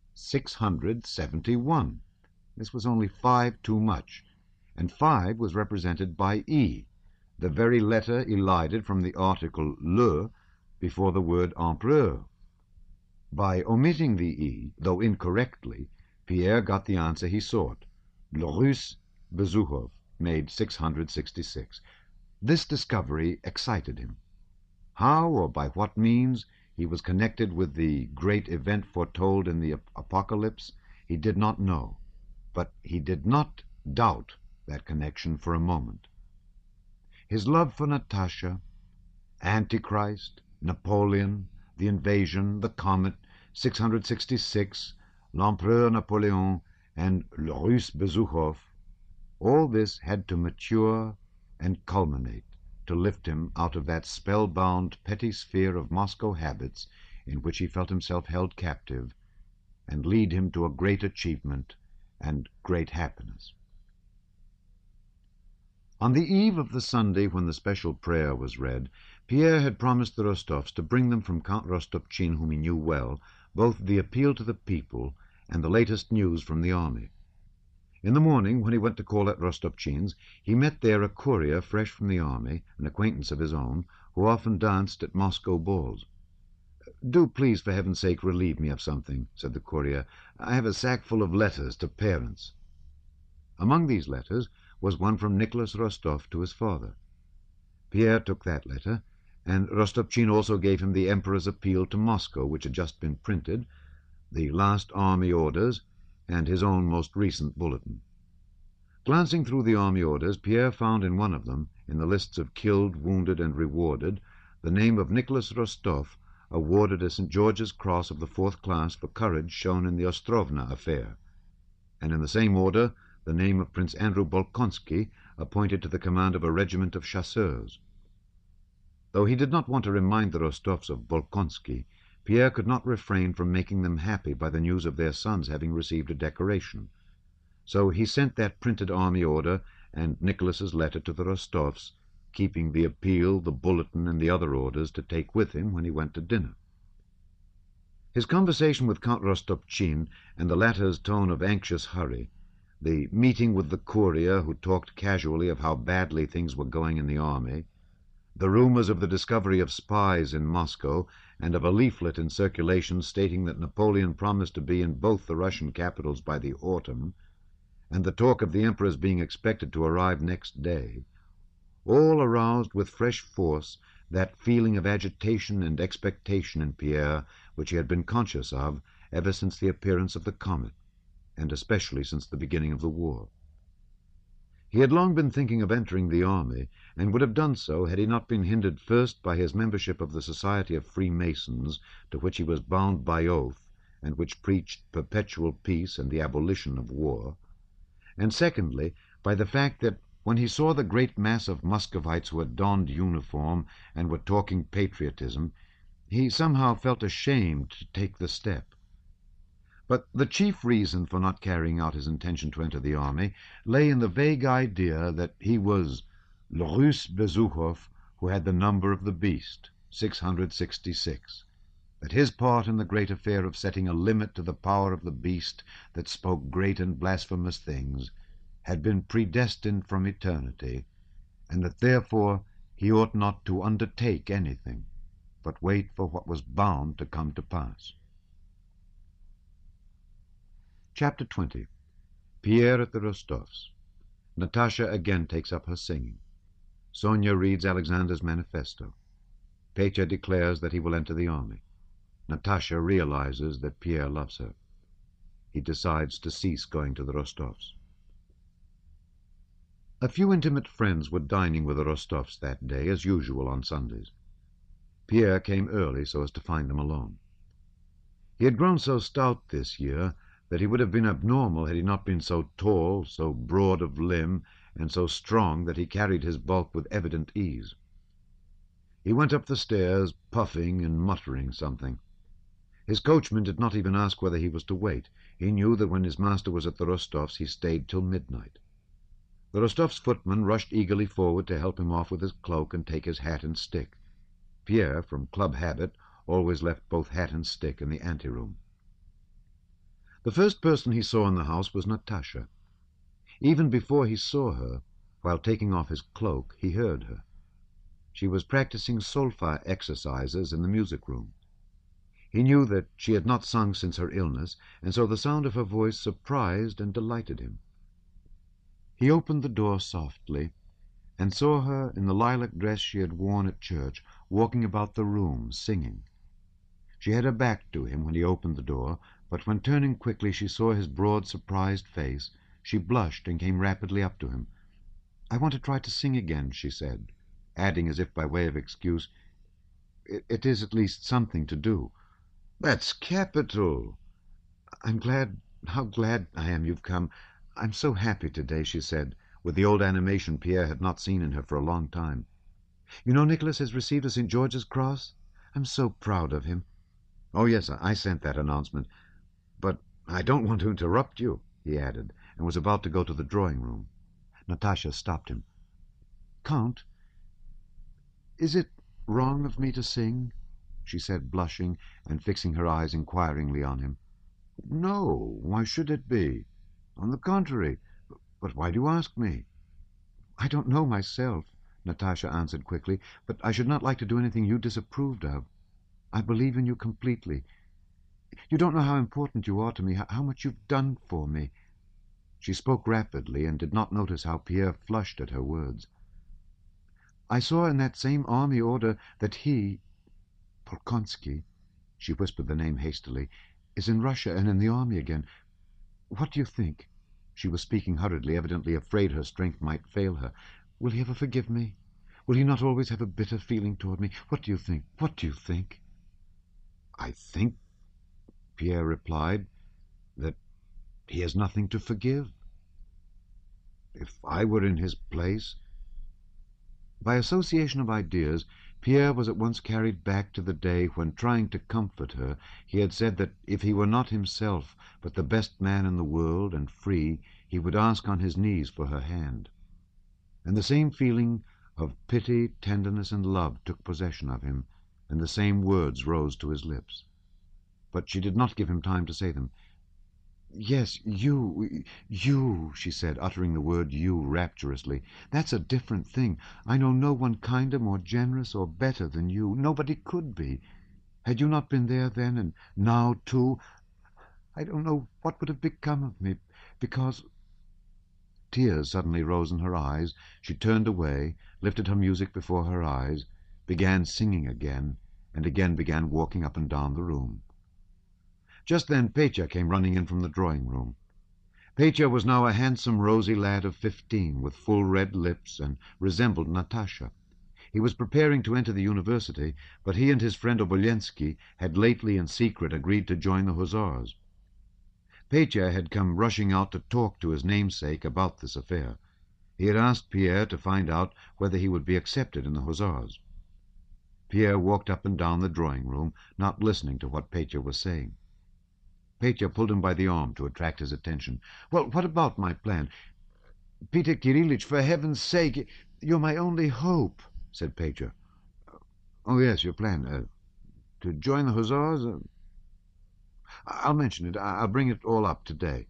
671. This was only 5 too much, and 5 was represented by E, the very letter elided from the article le before the word empereur. By omitting the E, though incorrectly, Pierre got the answer he sought. Le Russe Bezukhov made 666. This discovery excited him. How or by what means he was connected with the great event foretold in the Apocalypse, he did not know, but he did not doubt that connection for a moment. His love for Natasha, Antichrist, Napoleon, the invasion, the comet, 666, l'Empereur Napoleon, and Le Russe Bezukhov, all this had to mature and culminate to lift him out of that spellbound petty sphere of Moscow habits in which he felt himself held captive, and lead him to a great achievement and great happiness. On the eve of the Sunday when the special prayer was read, Pierre had promised the Rostovs to bring them from Count Rostopchin, whom he knew well, both the appeal to the people and the latest news from the army. In the morning, when he went to call at Rostopchin's, he met there a courier fresh from the army, an acquaintance of his own, who often danced at Moscow balls. "Do please, for heaven's sake, relieve me of something," said the courier. "I have a sack full of letters to parents." Among these letters was one from Nicholas Rostov to his father. Pierre took that letter, and Rostopchin also gave him the Emperor's appeal to Moscow, which had just been printed, the last army orders, and his own most recent bulletin. Glancing through the army orders, Pierre found in one of them, in the lists of killed, wounded, and rewarded, the name of Nicholas Rostov, awarded a St. George's Cross of the 4th class for courage shown in the Ostrovna affair, and in the same order the name of Prince Andrew Bolkonsky, appointed to the command of a regiment of chasseurs. Though he did not want to remind the Rostovs of Bolkonsky, Pierre could not refrain from making them happy by the news of their sons having received a decoration. So he sent that printed army order and Nicholas's letter to the Rostovs, keeping the appeal, the bulletin, and the other orders to take with him when he went to dinner. His conversation with Count Rostopchin and the latter's tone of anxious hurry, the meeting with the courier who talked casually of how badly things were going in the army, The rumors of the discovery of spies in Moscow and of a leaflet in circulation stating that Napoleon promised to be in both the Russian capitals by the autumn, and the talk of the Emperor's being expected to arrive next day, all aroused with fresh force that feeling of agitation and expectation in Pierre which he had been conscious of ever since the appearance of the comet, and especially since the beginning of the war. He had long been thinking of entering the army, and would have done so had he not been hindered first by his membership of the Society of Freemasons, to which he was bound by oath, and which preached perpetual peace and the abolition of war, and secondly by the fact that when he saw the great mass of Muscovites who had donned uniform and were talking patriotism, he somehow felt ashamed to take the step. But the chief reason for not carrying out his intention to enter the army lay in the vague idea that he was le Russe Besuchoff, who had the number of the beast, 666, that his part in the great affair of setting a limit to the power of the beast that spoke great and blasphemous things had been predestined from eternity, and that therefore he ought not to undertake anything, but wait for what was bound to come to pass. Chapter 20. Pierre at the Rostovs. Natasha again takes up her singing. Sonia reads Alexander's manifesto. Petya declares that he will enter the army. Natasha realizes that Pierre loves her. He decides to cease going to the Rostovs. A few intimate friends were dining with the Rostovs that day, as usual on Sundays. Pierre came early so as to find them alone. He had grown so stout this year that he would have been abnormal had he not been so tall, so broad of limb, and so strong that he carried his bulk with evident ease. He went up the stairs, puffing and muttering something. His coachman did not even ask whether he was to wait. He knew that when his master was at the Rostovs he stayed till midnight. The Rostovs' footman rushed eagerly forward to help him off with his cloak and take his hat and stick. Pierre, from club habit, always left both hat and stick in the anteroom. The first person he saw in the house was Natasha. Even before he saw her, while taking off his cloak, he heard her. She was practicing solfa exercises in the music room. He knew that she had not sung since her illness, and so the sound of her voice surprised and delighted him. He opened the door softly, and saw her in the lilac dress she had worn at church, walking about the room, singing. She had her back to him when he opened the door, but when turning quickly she saw his broad, surprised face, she blushed and came rapidly up to him. "I want to try to sing again," she said, adding as if by way of excuse, It is at least something to do." "That's capital." How glad I am you've come. I'm so happy today," she said, with the old animation Pierre had not seen in her for a long time. "You know Nicholas has received a St. George's Cross? I'm so proud of him." "Oh, yes, I sent that announcement. But I don't want to interrupt you," he added, and was about to go to the drawing-room. Natasha stopped him. "Count, is it wrong of me to sing?" she said, blushing and fixing her eyes inquiringly on him. "No, why should it be? On the contrary. But why do you ask me?" "I don't know myself," Natasha answered quickly, "but I should not like to do anything you disapproved of. I believe in you completely. You don't know how important you are to me, how much you've done for me." She spoke rapidly and did not notice how Pierre flushed at her words. "I saw in that same army order that he, Polkonsky," she whispered the name hastily, "is in Russia and in the army again. What do you think?" She was speaking hurriedly, evidently afraid her strength might fail her. "Will he ever forgive me? Will he not always have a bitter feeling toward me? What do you think? What do you think?" "I think," Pierre replied, "that he has nothing to forgive. If I were in his place—" By association of ideas, Pierre was at once carried back to the day when, trying to comfort her, he had said that if he were not himself, but the best man in the world and free, he would ask on his knees for her hand. And the same feeling of pity, tenderness, and love took possession of him, and the same words rose to his lips. But she did not give him time to say them. Yes, you, she said, uttering the word you rapturously. That's a different thing. I know no one kinder, more generous, or better than you. Nobody could be. Had you not been there then, and now too, I don't know what would have become of me, because... Tears suddenly rose in her eyes. She turned away, lifted her music before her eyes, began singing again, and again began walking up and down the room. Just then Petya came running in from the drawing-room. Petya was now a handsome, rosy lad of 15, with full red lips, and resembled Natasha. He was preparing to enter the university, but he and his friend Obolensky had lately in secret agreed to join the Hussars. Petya had come rushing out to talk to his namesake about this affair. He had asked Pierre to find out whether he would be accepted in the Hussars. Pierre walked up and down the drawing-room, not listening to what Petya was saying. Petya pulled him by the arm to attract his attention. "Well, what about my plan?" "Peter Kirillich, for heaven's sake, you're my only hope," said Petya. "Oh, yes, your plan. To join the Hussars? I'll mention it. I'll bring it all up today."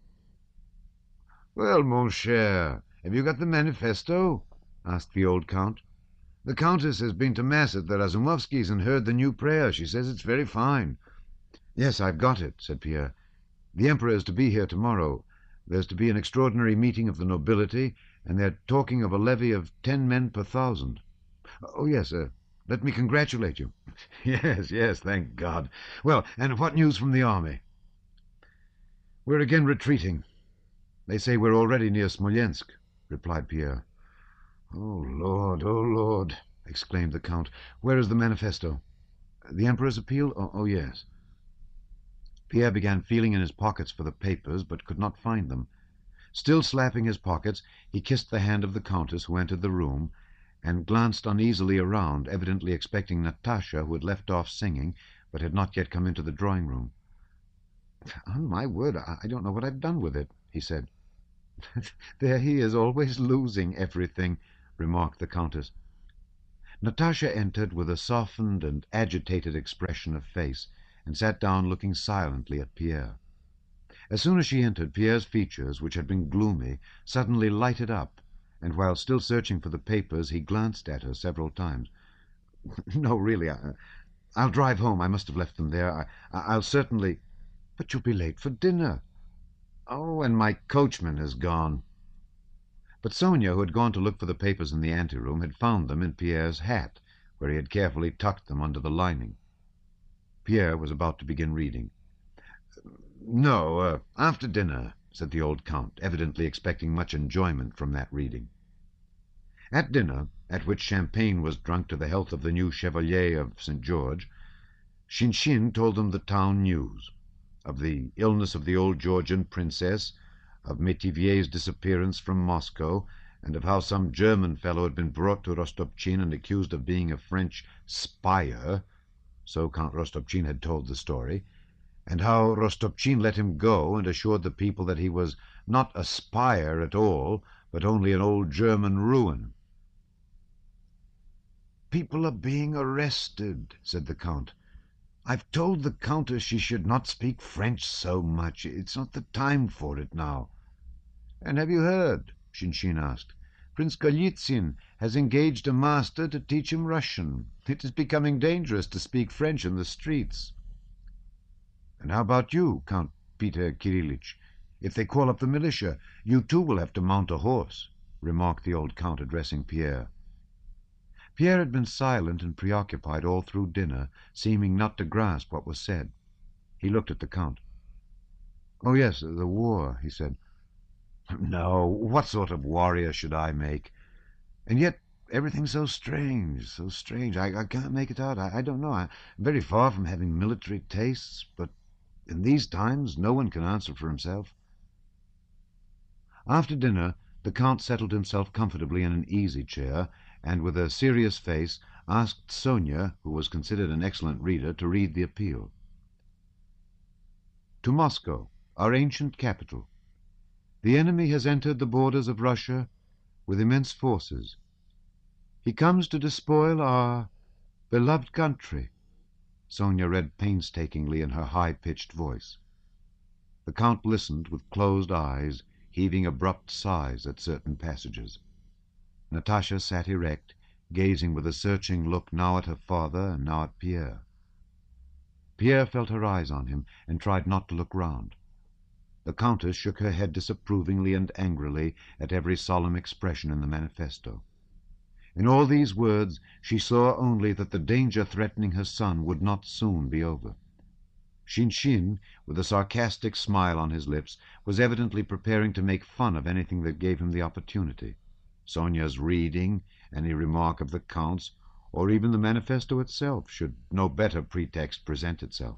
"Well, mon cher, have you got the manifesto?" asked the old count. "The countess has been to mass at the Razumovskys and heard the new prayer. She says it's very fine." "Yes, I've got it," said Pierre. "The Emperor is to be here tomorrow. There's to be an extraordinary meeting of the nobility, and they're talking of a levy of 10 men per 1,000. Oh, yes, let me congratulate you." Yes, thank God. Well, and what news from the army?" "We're again retreating. They say we're already near Smolensk," replied Pierre. Oh, Lord, exclaimed the Count. "Where is the manifesto?" "The Emperor's appeal? Oh, yes." Pierre began feeling in his pockets for the papers, but could not find them. Still slapping his pockets, he kissed the hand of the Countess, who entered the room, and glanced uneasily around, evidently expecting Natasha, who had left off singing, but had not yet come into the drawing-room. "On my word, I don't know what I've done with it," he said. "There he is, always losing everything," remarked the Countess. Natasha entered with a softened and agitated expression of face, and sat down looking silently at Pierre. As soon as she entered, Pierre's features, which had been gloomy, suddenly lighted up, and while still searching for the papers, he glanced at her several times. "No, really, I'll drive home. I must have left them there. I'll certainly—" "But you'll be late for dinner." "Oh, and my coachman has gone." But Sonia, who had gone to look for the papers in the anteroom, had found them in Pierre's hat, where he had carefully tucked them under the lining. Pierre was about to begin reading. "No, after dinner," said the old Count, evidently expecting much enjoyment from that reading. At dinner, at which champagne was drunk to the health of the new Chevalier of St. George, Shinshin told them the town news, of the illness of the old Georgian princess, of Métivier's disappearance from Moscow, and of how some German fellow had been brought to Rostopchin and accused of being a French spyer, so Count Rostopchin had told the story, and how Rostopchin let him go and assured the people that he was not a spyer at all, but only an old German ruin. "People are being arrested," said the Count. "I've told the Countess she should not speak French so much. It's not the time for it now." "And have you heard?" Shinshin asked. "Prince Golitsyn has engaged a master to teach him Russian. It is becoming dangerous to speak French in the streets." "And how about you, Count Peter Kirillich? If they call up the militia, you too will have to mount a horse," remarked the old Count, addressing Pierre. Pierre had been silent and preoccupied all through dinner, seeming not to grasp what was said. He looked at the Count. "Oh, yes, the war," he said. "No, what sort of warrior should I make? And yet everything's so strange, so strange. I can't make it out. I don't know. I'm very far from having military tastes, but in these times no one can answer for himself." After dinner the Count settled himself comfortably in an easy-chair, and with a serious face asked Sonia, who was considered an excellent reader, to read the appeal. "To Moscow, our ancient capital. The enemy has entered the borders of Russia with immense forces. He comes to despoil our beloved country," Sonia read painstakingly in her high-pitched voice. The Count listened with closed eyes, heaving abrupt sighs at certain passages. Natasha sat erect, gazing with a searching look now at her father and now at Pierre. Pierre felt her eyes on him and tried not to look round. The Countess shook her head disapprovingly and angrily at every solemn expression in the manifesto. In all these words she saw only that the danger threatening her son would not soon be over. Shinshín, with a sarcastic smile on his lips, was evidently preparing to make fun of anything that gave him the opportunity. Sonia's reading, any remark of the Count's, or even the manifesto itself, should no better pretext present itself.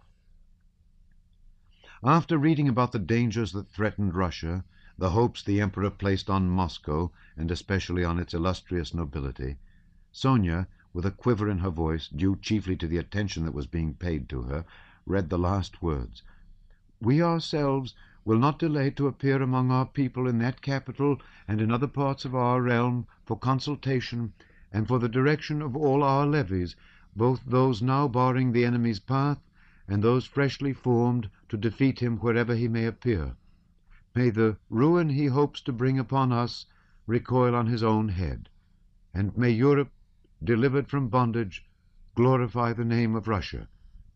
After reading about the dangers that threatened Russia, the hopes the Emperor placed on Moscow, and especially on its illustrious nobility, Sonia, with a quiver in her voice, due chiefly to the attention that was being paid to her, read the last words. "We ourselves will not delay to appear among our people in that capital and in other parts of our realm for consultation and for the direction of all our levies, both those now barring the enemy's path and those freshly formed to defeat him wherever he may appear. May the ruin he hopes to bring upon us recoil on his own head, and may Europe, delivered from bondage, glorify the name of Russia."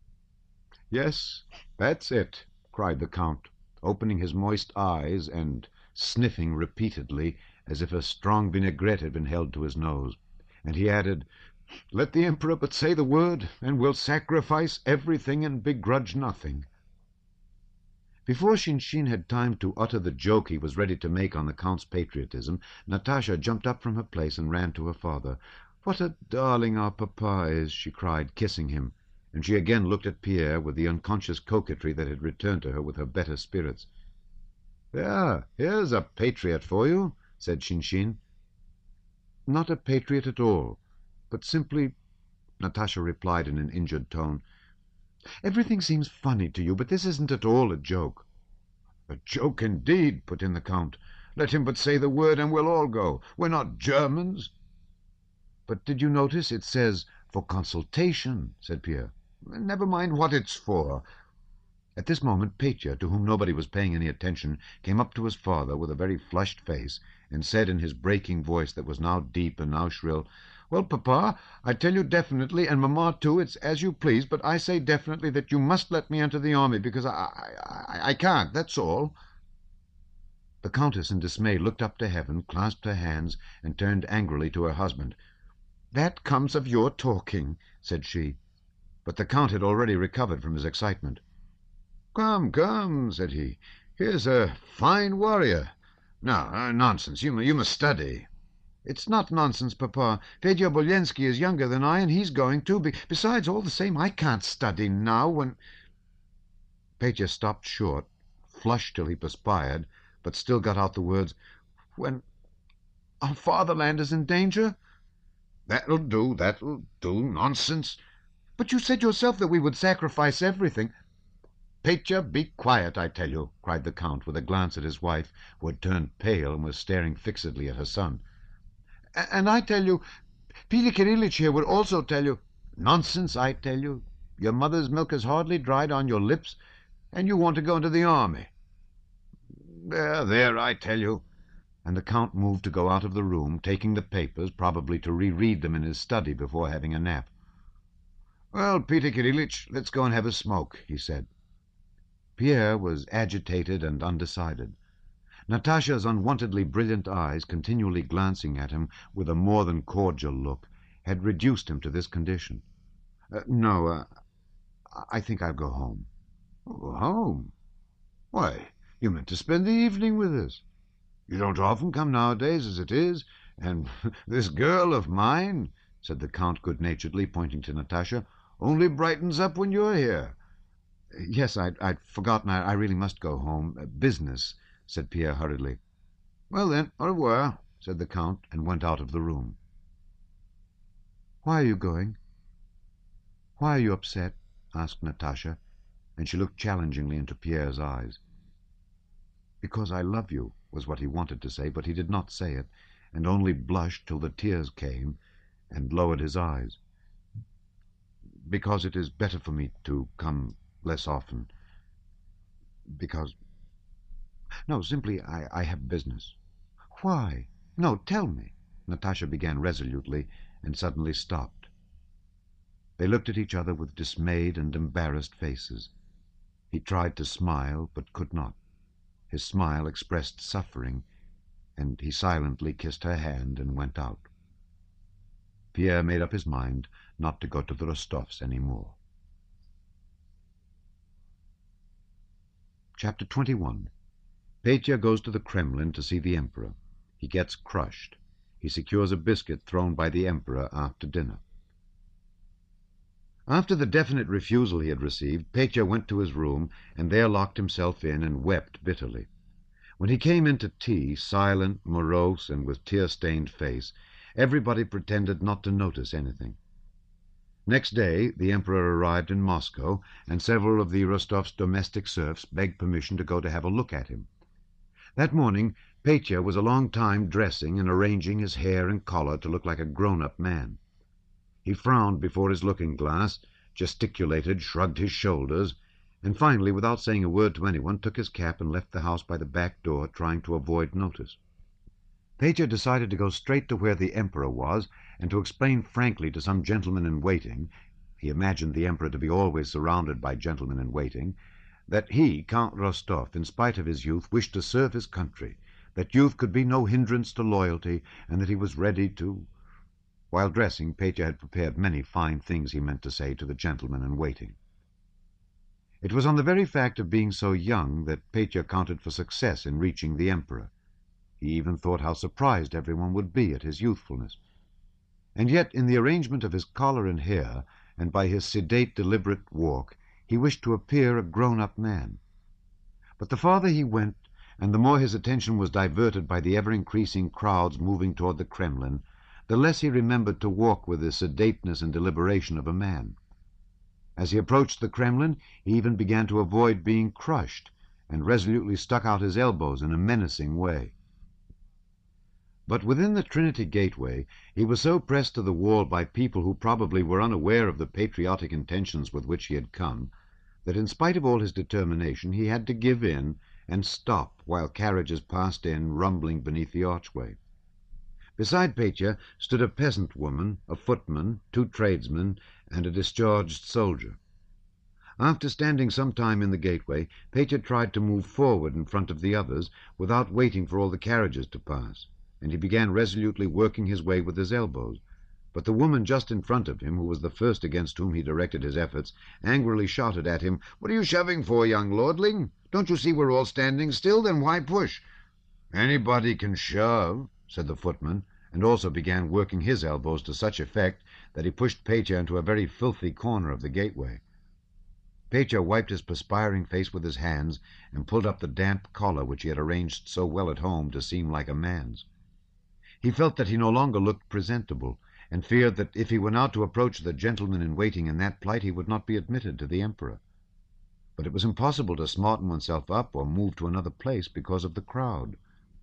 "Yes, that's it," cried the Count, opening his moist eyes and sniffing repeatedly as if a strong vinaigrette had been held to his nose. And he added, "Let the Emperor but say the word, and we'll sacrifice everything and begrudge nothing." Before Shinshín had time to utter the joke he was ready to make on the Count's patriotism, Natasha jumped up from her place and ran to her father. "What a darling our papa is!" she cried, kissing him, and she again looked at Pierre with the unconscious coquetry that had returned to her with her better spirits. "There, here's a patriot for you," said Shinshín. "Not a patriot at all, but simply," Natasha replied in an injured tone, "everything seems funny to you, but this isn't at all a joke." "A joke indeed," put in the Count. "Let him but say the word and we'll all go. We're not Germans." "But did you notice it says for consultation?" said Pierre. "Never mind what it's for." At this moment Pétya, to whom nobody was paying any attention, came up to his father with a very flushed face, and said in his breaking voice that was now deep and now shrill, "Well, Papa, I tell you definitely, and Mamma too, it's as you please, but I say definitely that you must let me enter the army, because I can't, that's all." The Countess in dismay looked up to heaven, clasped her hands, and turned angrily to her husband. "That comes of your talking," said she. But the Count had already recovered from his excitement. "Come, come," said he, "here's a fine warrior. No, nonsense, you must study." "It's not nonsense, Papa. Fedor Bolensky is younger than I, and he's going too. Besides, all the same, I can't study now when—" Pétya stopped short, flushed till he perspired, but still got out the words, "when our fatherland is in danger." That'll do. Nonsense." "But you said yourself that we would sacrifice everything." "Pétya, be quiet, I tell you," cried the Count, with a glance at his wife, who had turned pale and was staring fixedly at her son. "And I tell you, Peter Kirílych here would also tell you—" "Nonsense, I tell you. Your mother's milk has hardly dried on your lips, and you want to go into the army." There, I tell you." And the Count moved to go out of the room, taking the papers, probably to reread them in his study before having a nap. "Well, Peter Kirílych, let's go and have a smoke," he said. Pierre was agitated and undecided. Natasha's unwontedly brilliant eyes, continually glancing at him with a more than cordial look, had reduced him to this condition. "No, I think I'll go home." "Home? Why, you meant to spend the evening with us. You don't often come nowadays as it is, and this girl of mine," said the Count good-naturedly, pointing to Natasha, "only brightens up when you're here." "Yes, I'd forgotten. I really must go home. Business," said Pierre hurriedly. "Well then, au revoir," said the Count, and went out of the room. "Why are you going? Why are you upset?" asked Natasha, and she looked challengingly into Pierre's eyes. "Because I love you," was what he wanted to say, but he did not say it, and only blushed till the tears came, and lowered his eyes. "Because it is better for me to come less often. Because No, simply I have business. Why? No, tell me. Natasha began resolutely and suddenly stopped. They looked at each other with dismayed and embarrassed faces. He tried to smile, but could not. His smile expressed suffering, and he silently kissed her hand and went out. Pierre made up his mind not to go to the Rostovs any more. Chapter 21. Petya goes to the Kremlin to see the Emperor. He gets crushed. He secures a biscuit thrown by the Emperor after dinner. After the definite refusal he had received, Petya went to his room and there locked himself in and wept bitterly. When he came in to tea, silent, morose, and with tear-stained face, everybody pretended not to notice anything. Next day the Emperor arrived in Moscow, and several of the Rostovs' domestic serfs begged permission to go to have a look at him. That morning Petya was a long time dressing and arranging his hair and collar to look like a grown-up man. He frowned before his looking-glass, gesticulated, shrugged his shoulders, and finally, without saying a word to anyone, took his cap and left the house by the back door, trying to avoid notice. Petya decided to go straight to where the Emperor was and to explain frankly to some gentleman-in-waiting — he imagined the Emperor to be always surrounded by gentlemen-in-waiting — that he, Count Rostov, in spite of his youth, wished to serve his country, that youth could be no hindrance to loyalty, and that he was ready to... While dressing, Petya had prepared many fine things he meant to say to the gentleman-in-waiting. It was on the very fact of being so young that Petya counted for success in reaching the Emperor. He even thought how surprised everyone would be at his youthfulness. And yet, in the arrangement of his collar and hair, and by his sedate, deliberate walk, he wished to appear a grown-up man. But the farther he went, and the more his attention was diverted by the ever-increasing crowds moving toward the Kremlin, the less he remembered to walk with the sedateness and deliberation of a man. As he approached the Kremlin, he even began to avoid being crushed, and resolutely stuck out his elbows in a menacing way. But within the Trinity Gateway he was so pressed to the wall by people who probably were unaware of the patriotic intentions with which he had come, that in spite of all his determination he had to give in and stop while carriages passed in, rumbling beneath the archway. Beside Petya stood a peasant woman, a footman, 2 tradesmen, and a discharged soldier. After standing some time in the gateway, Petya tried to move forward in front of the others without waiting for all the carriages to pass, and he began resolutely working his way with his elbows. But the woman just in front of him, who was the first against whom he directed his efforts, angrily shouted at him, "What are you shoving for, young lordling? Don't you see we're all standing still? Then why push?" "Anybody can shove," said the footman, and also began working his elbows to such effect that he pushed Petya into a very filthy corner of the gateway. Petya wiped his perspiring face with his hands and pulled up the damp collar which he had arranged so well at home to seem like a man's. He felt that he no longer looked presentable, and feared that if he were now to approach the gentleman-in-waiting in that plight he would not be admitted to the Emperor. But it was impossible to smarten oneself up or move to another place because of the crowd.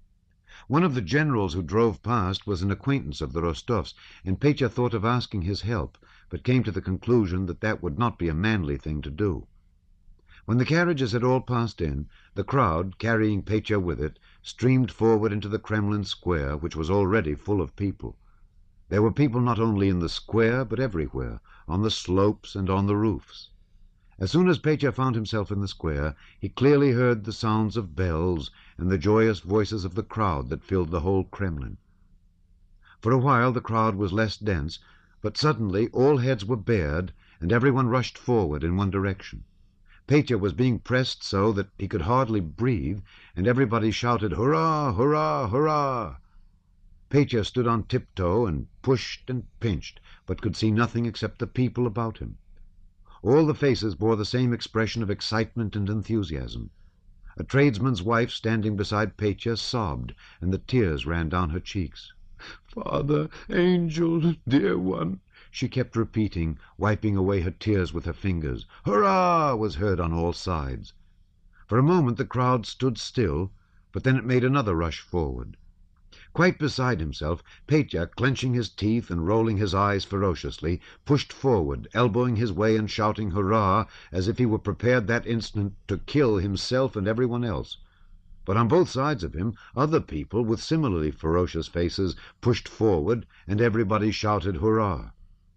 One of the generals who drove past was an acquaintance of the Rostovs, and Petya thought of asking his help, but came to the conclusion that that would not be a manly thing to do. When the carriages had all passed in, the crowd, carrying Petya with it, streamed forward into the Kremlin square, which was already full of people. There were people not only in the square, but everywhere, on the slopes and on the roofs. As soon as Petya found himself in the square, he clearly heard the sounds of bells and the joyous voices of the crowd that filled the whole Kremlin. For a while the crowd was less dense, but suddenly all heads were bared, and everyone rushed forward in one direction. Petya was being pressed so that he could hardly breathe, and everybody shouted, "Hurrah! Hurrah! Hurrah!" Petya stood on tiptoe and pushed and pinched, but could see nothing except the people about him. All the faces bore the same expression of excitement and enthusiasm. A tradesman's wife standing beside Petya sobbed, and the tears ran down her cheeks. "Father, angel, dear one," she kept repeating, wiping away her tears with her fingers. "Hurrah!" was heard on all sides. For a moment the crowd stood still, but then it made another rush forward. Quite beside himself, Petya, clenching his teeth and rolling his eyes ferociously, pushed forward, elbowing his way and shouting "Hurrah!" as if he were prepared that instant to kill himself and everyone else. But on both sides of him, other people with similarly ferocious faces pushed forward, and everybody shouted hurrah.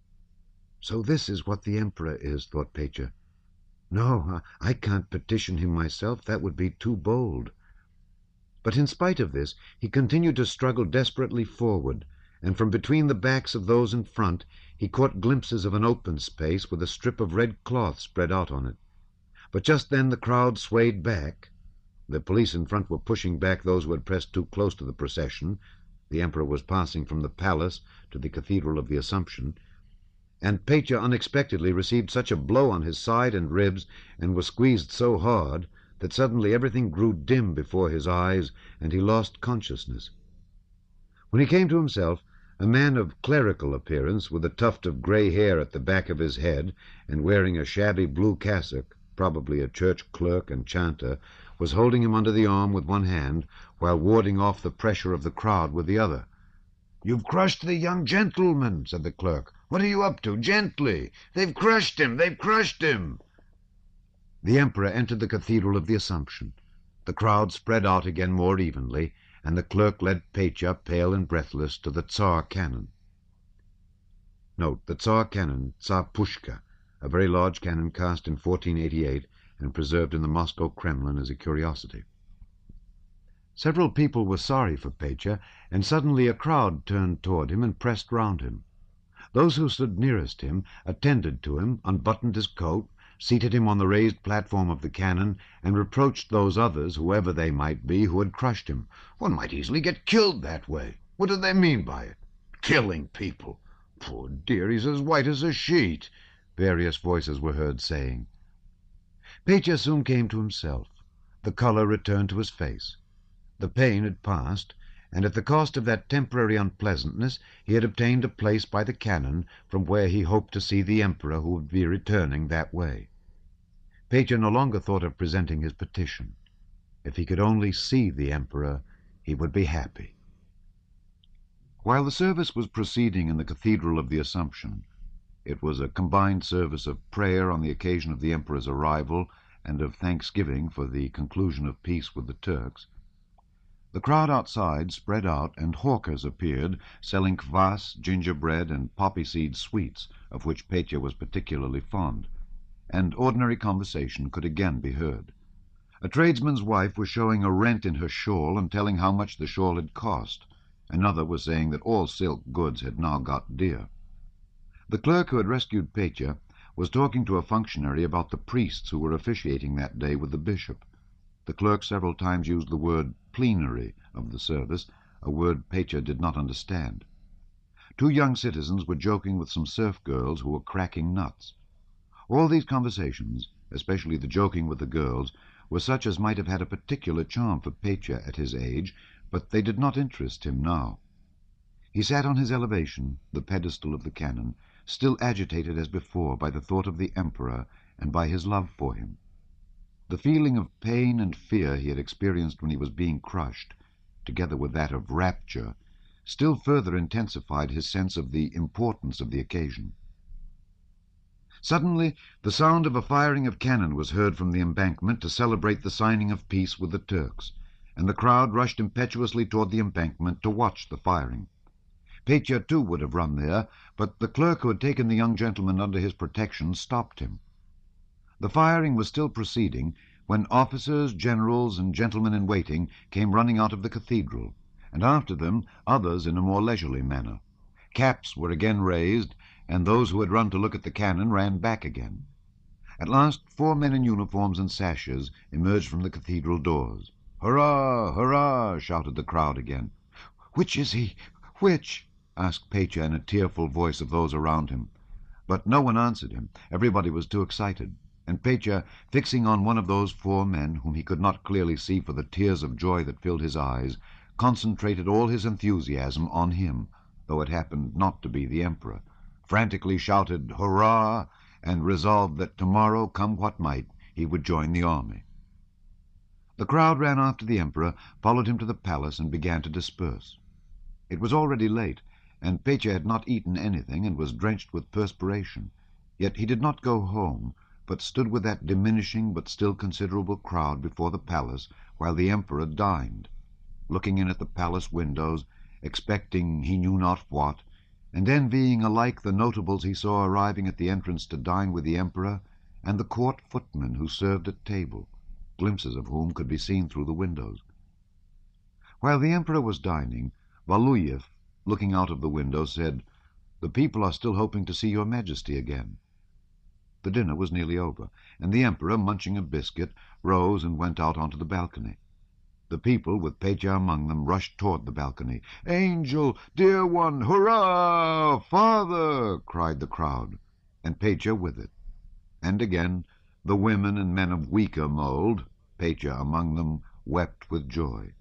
So this is what the Emperor is, thought Pétya. No, I can't petition him myself. That would be too bold. But in spite of this, he continued to struggle desperately forward, and from between the backs of those in front, he caught glimpses of an open space with a strip of red cloth spread out on it. But just then the crowd swayed back. The police in front were pushing back those who had pressed too close to the procession. The Emperor was passing from the palace to the Cathedral of the Assumption, and Pétya unexpectedly received such a blow on his side and ribs, and was squeezed so hard, that suddenly everything grew dim before his eyes, and he lost consciousness. When he came to himself, a man of clerical appearance, with a tuft of grey hair at the back of his head, and wearing a shabby blue cassock, probably a church clerk and chanter, was holding him under the arm with one hand, while warding off the pressure of the crowd with the other. "You've crushed the young gentleman," said the clerk. "What are you up to? Gently! They've crushed him! They've crushed him!" The Emperor entered the Cathedral of the Assumption. The crowd spread out again more evenly, and the clerk led Pétya, pale and breathless, to the Tsar cannon. Note, the Tsar cannon, Tsar Pushka, a very large cannon cast in 1488 and preserved in the Moscow Kremlin as a curiosity. Several people were sorry for Pétya, and suddenly a crowd turned toward him and pressed round him. Those who stood nearest him attended to him, unbuttoned his coat, seated him on the raised platform of the cannon, and reproached those others, whoever they might be, who had crushed him. "One might easily get killed that way. What do they mean by it? Killing people! Poor dear, he's as white as a sheet," various voices were heard saying. Pétya soon came to himself. The color returned to his face. The pain had passed, and at the cost of that temporary unpleasantness he had obtained a place by the cannon, from where he hoped to see the Emperor, who would be returning that way. Pétya no longer thought of presenting his petition. If he could only see the Emperor, he would be happy. While the service was proceeding in the Cathedral of the Assumption, it was a combined service of prayer on the occasion of the Emperor's arrival and of thanksgiving for the conclusion of peace with the Turks, the crowd outside spread out, and hawkers appeared, selling kvass, gingerbread, and poppy-seed sweets, of which Pétya was particularly fond, and ordinary conversation could again be heard. A tradesman's wife was showing a rent in her shawl and telling how much the shawl had cost. Another was saying that all silk goods had now got dear. The clerk who had rescued Pétya was talking to a functionary about the priests who were officiating that day with the bishop. The clerk several times used the word plenary of the service, a word Pétya did not understand. Two young citizens were joking with some serf girls who were cracking nuts. All these conversations, especially the joking with the girls, were such as might have had a particular charm for Pétya at his age, but they did not interest him now. He sat on his elevation, the pedestal of the cannon, still agitated as before by the thought of the Emperor and by his love for him. The feeling of pain and fear he had experienced when he was being crushed, together with that of rapture, still further intensified his sense of the importance of the occasion. Suddenly the sound of a firing of cannon was heard from the embankment to celebrate the signing of peace with the Turks, and the crowd rushed impetuously toward the embankment to watch the firing. Pétya too would have run there, but the clerk who had taken the young gentleman under his protection stopped him. The firing was still proceeding when officers, generals, and gentlemen-in-waiting came running out of the cathedral, and after them others in a more leisurely manner. Caps were again raised, and those who had run to look at the cannon ran back again. At last 4 men in uniforms and sashes emerged from the cathedral doors. "Hurrah! Hurrah!" shouted the crowd again. "Which is he? Which?" asked Pétya in a tearful voice of those around him. But no one answered him. Everybody was too excited, and Pétya, fixing on one of those 4 men, whom he could not clearly see for the tears of joy that filled his eyes, concentrated all his enthusiasm on him, though it happened not to be the Emperor, frantically shouted "Hurrah!" and resolved that tomorrow, come what might, he would join the army. The crowd ran after the Emperor, followed him to the palace, and began to disperse. It was already late, and Pétya had not eaten anything and was drenched with perspiration. Yet he did not go home, but stood with that diminishing but still considerable crowd before the palace while the emperor dined, looking in at the palace windows, expecting he knew not what, and envying alike the notables he saw arriving at the entrance to dine with the emperor and the court footmen who served at table, glimpses of whom could be seen through the windows. While the emperor was dining, Valuyev, looking out of the window, said, "The people are still hoping to see your Majesty again." The dinner was nearly over, and the emperor, munching a biscuit, rose and went out onto the balcony. The people, with Petya among them, rushed toward the balcony. "Angel, dear one, hurrah! Father!" cried the crowd, and Petya with it. And again the women and men of weaker mould, Petya among them, wept with joy.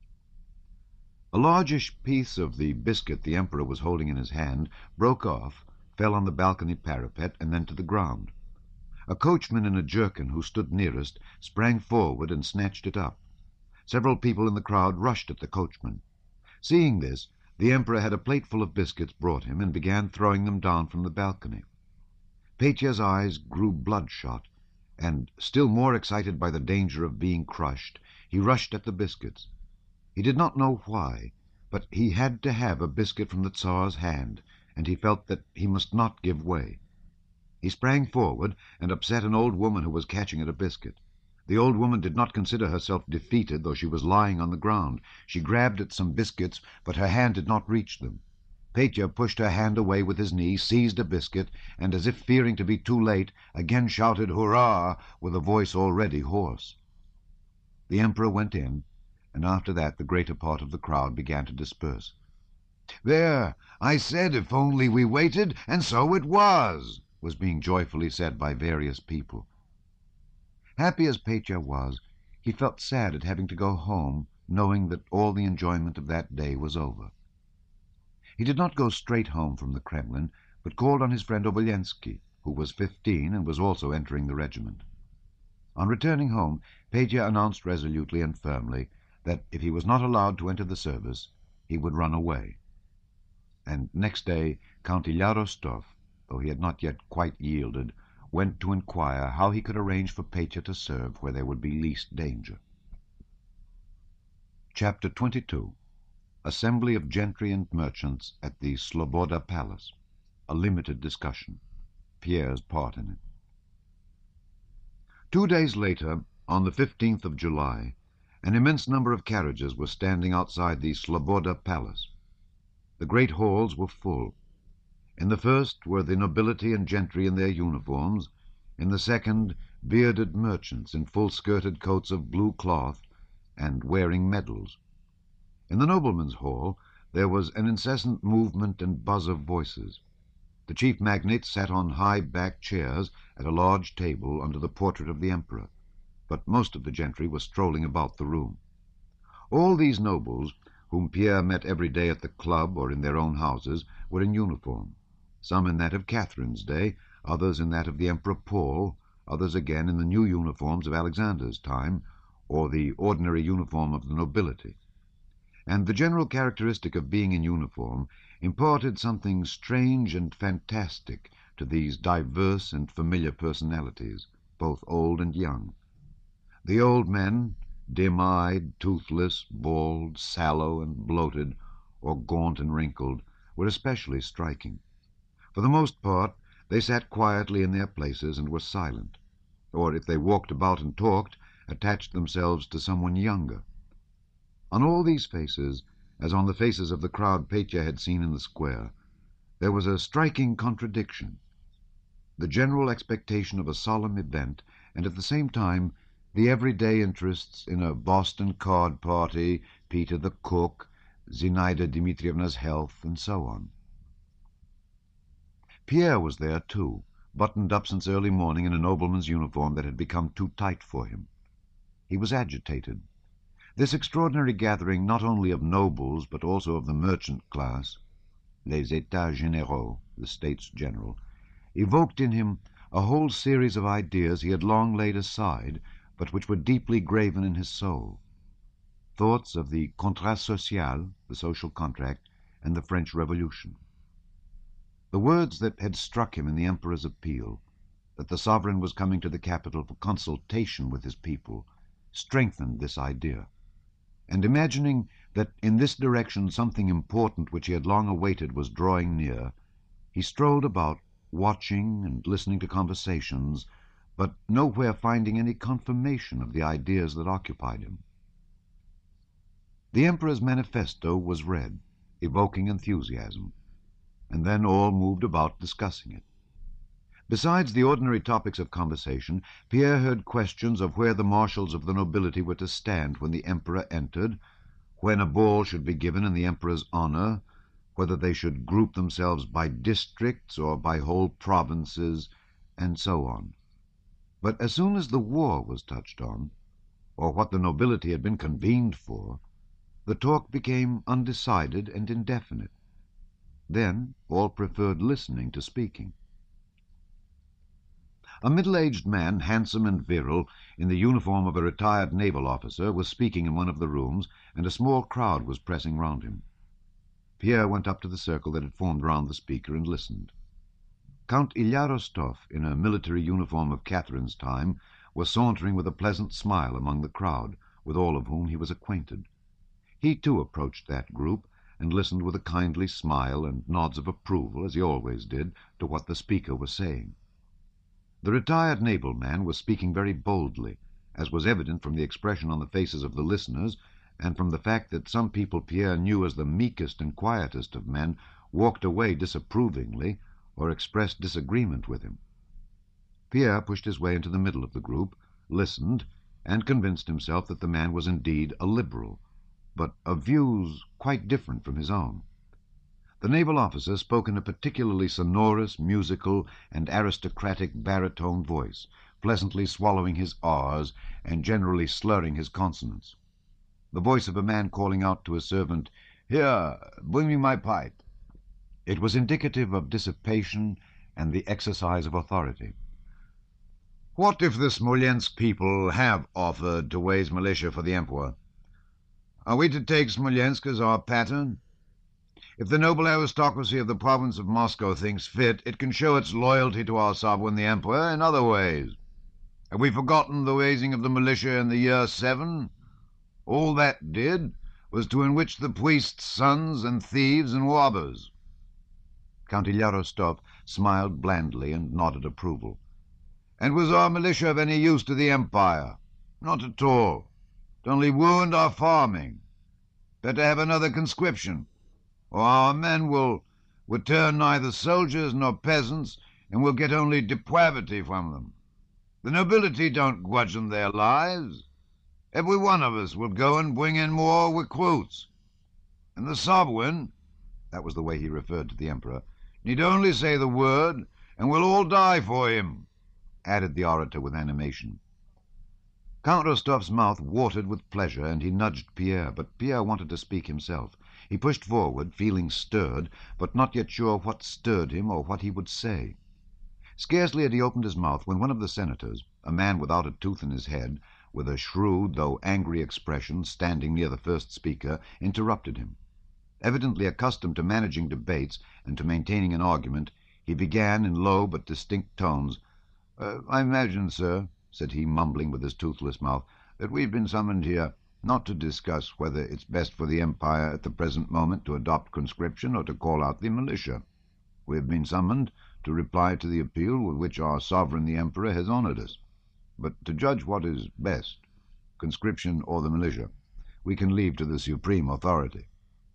A largish piece of the biscuit the emperor was holding in his hand broke off, fell on the balcony parapet, and then to the ground. A coachman in a jerkin who stood nearest sprang forward and snatched it up. Several people in the crowd rushed at the coachman. Seeing this, the emperor had a plateful of biscuits brought him and began throwing them down from the balcony. Petya's eyes grew bloodshot, and, still more excited by the danger of being crushed, he rushed at the biscuits. He did not know why, but he had to have a biscuit from the Tsar's hand, and he felt that he must not give way. He sprang forward and upset an old woman who was catching at a biscuit. The old woman did not consider herself defeated, though she was lying on the ground. She grabbed at some biscuits, but her hand did not reach them. Petya pushed her hand away with his knee, seized a biscuit, and, as if fearing to be too late, again shouted "Hurrah!" with a voice already hoarse. The emperor went in, and after that the greater part of the crowd began to disperse. "There! I said if only we waited, and so it was!" was being joyfully said by various people. Happy as Petya was, he felt sad at having to go home, knowing that all the enjoyment of that day was over. He did not go straight home from the Kremlin, but called on his friend Obolensky, who was 15 and was also entering the regiment. On returning home, Petya announced resolutely and firmly that if he was not allowed to enter the service, he would run away. And next day Count Ilya Rostov, though he had not yet quite yielded, went to inquire how he could arrange for Petya to serve where there would be least danger. Chapter 22. Assembly of Gentry and Merchants at the Sloboda Palace. A limited discussion. Pierre's part in it. 2 days later, on the 15th of July, an immense number of carriages were standing outside the Sloboda Palace. The great halls were full. In the first were the nobility and gentry in their uniforms, in the second bearded merchants in full-skirted coats of blue cloth and wearing medals. In the noblemen's hall there was an incessant movement and buzz of voices. The chief magnates sat on high-backed chairs at a large table under the portrait of the emperor, but most of the gentry were strolling about the room. All these nobles, whom Pierre met every day at the club or in their own houses, were in uniform, some in that of Catherine's day, others in that of the Emperor Paul, others again in the new uniforms of Alexander's time, or the ordinary uniform of the nobility. And the general characteristic of being in uniform imparted something strange and fantastic to these diverse and familiar personalities, both old and young. The old men, dim-eyed, toothless, bald, sallow and bloated, or gaunt and wrinkled, were especially striking. For the most part, they sat quietly in their places and were silent, or if they walked about and talked, attached themselves to someone younger. On all these faces, as on the faces of the crowd Petya had seen in the square, there was a striking contradiction. The general expectation of a solemn event, and at the same time the everyday interests in a Boston card party, Peter the cook, Zinaida Dmitrievna's health, and so on. Pierre was there too, buttoned up since early morning in a nobleman's uniform that had become too tight for him. He was agitated. This extraordinary gathering not only of nobles but also of the merchant class, les états généraux, the States General, evoked in him a whole series of ideas he had long laid aside, but which were deeply graven in his soul. Thoughts of the contrat social, the social contract, and the French Revolution. The words that had struck him in the Emperor's appeal, that the sovereign was coming to the capital for consultation with his people, strengthened this idea, and imagining that in this direction something important which he had long awaited was drawing near, he strolled about, watching and listening to conversations, but nowhere finding any confirmation of the ideas that occupied him. The Emperor's manifesto was read, evoking enthusiasm, and then all moved about discussing it. Besides the ordinary topics of conversation, Pierre heard questions of where the marshals of the nobility were to stand when the Emperor entered, when a ball should be given in the Emperor's honor, whether they should group themselves by districts or by whole provinces, and so on. But as soon as the war was touched on, or what the nobility had been convened for, the talk became undecided and indefinite. Then all preferred listening to speaking. A middle-aged man, handsome and virile, in the uniform of a retired naval officer, was speaking in one of the rooms, and a small crowd was pressing round him. Pierre went up to the circle that had formed round the speaker and listened. Count Ilya Rostov, in a military uniform of Catherine's time, was sauntering with a pleasant smile among the crowd, with all of whom he was acquainted. He too approached that group, and listened with a kindly smile and nods of approval, as he always did, to what the speaker was saying. The retired naval man was speaking very boldly, as was evident from the expression on the faces of the listeners, and from the fact that some people Pierre knew as the meekest and quietest of men walked away disapprovingly or expressed disagreement with him. Pierre pushed his way into the middle of the group, listened, and convinced himself that the man was indeed a liberal, but of views quite different from his own. The naval officer spoke in a particularly sonorous, musical, and aristocratic baritone voice, pleasantly swallowing his R's and generally slurring his consonants. The voice of a man calling out to a servant, "Here, bring me my pipe." It was indicative of dissipation and the exercise of authority. "What if the Smolensk people have offered to raise militia for the Emperor? Are we to take Smolensk as our pattern? If the noble aristocracy of the province of Moscow thinks fit, it can show its loyalty to our sovereign, the Emperor, in other ways. Have we forgotten the raising of the militia in the year 7? All that did was to enrich the priests' sons and thieves and robbers." Count Ilya Rostov smiled blandly and nodded approval. "And was our militia of any use to the Empire? Not at all. It only ruined our farming. Better have another conscription, or our men will return neither soldiers nor peasants, and will get only depravity from them. The nobility don't grudge them their lives. Every one of us will go and bring in more recruits. And the sovereign," that was the way he referred to the Emperor, "need only say the word, and we'll all die for him," added the orator with animation. Count Rostov's mouth watered with pleasure, and he nudged Pierre, but Pierre wanted to speak himself. He pushed forward, feeling stirred, but not yet sure what stirred him or what he would say. Scarcely had he opened his mouth when one of the senators, a man without a tooth in his head, with a shrewd though angry expression, standing near the first speaker, interrupted him. Evidently accustomed to managing debates and to maintaining an argument, he began in low but distinct tones. "I imagine, sir," said he, mumbling with his toothless mouth, "that we've been summoned here not to discuss whether it's best for the Empire at the present moment to adopt conscription or to call out the militia. We have been summoned to reply to the appeal with which our sovereign the Emperor has honored us. But to judge what is best, conscription or the militia, we can leave to the supreme authority."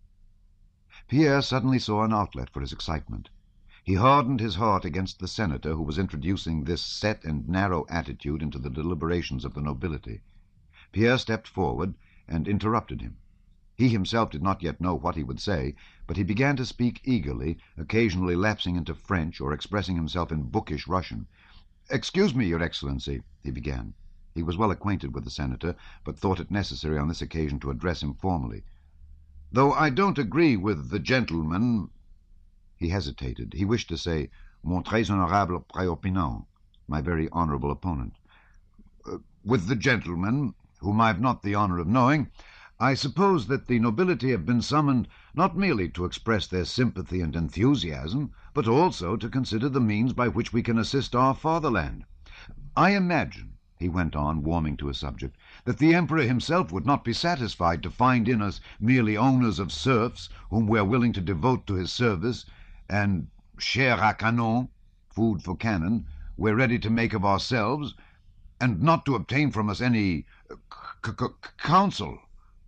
Pierre suddenly saw an outlet for his excitement. He hardened his heart against the senator who was introducing this set and narrow attitude into the deliberations of the nobility. Pierre stepped forward and interrupted him. He himself did not yet know what he would say, but he began to speak eagerly, occasionally lapsing into French or expressing himself in bookish Russian. "Excuse me, Your Excellency," he began. He was well acquainted with the senator, but thought it necessary on this occasion to address him formally. "Though I don't agree with the gentleman—" He hesitated. He wished to say, "Mon très honorable préopinant," my very honorable opponent. "With the gentleman, whom I have not the honor of knowing, I suppose that the nobility have been summoned not merely to express their sympathy and enthusiasm, but also to consider the means by which we can assist our fatherland. I imagine," he went on, warming to his subject, "that the Emperor himself would not be satisfied to find in us merely owners of serfs whom we are willing to devote to his service, and chair à canon, food for cannon, we're ready to make of ourselves, and not to obtain from us any counsel."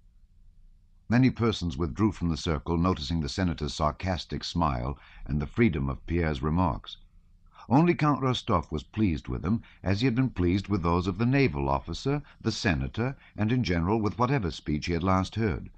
Many persons withdrew from the circle, noticing the senator's sarcastic smile and the freedom of Pierre's remarks. Only Count Rostov was pleased with them, as he had been pleased with those of the naval officer, the senator, and in general with whatever speech he had last heard.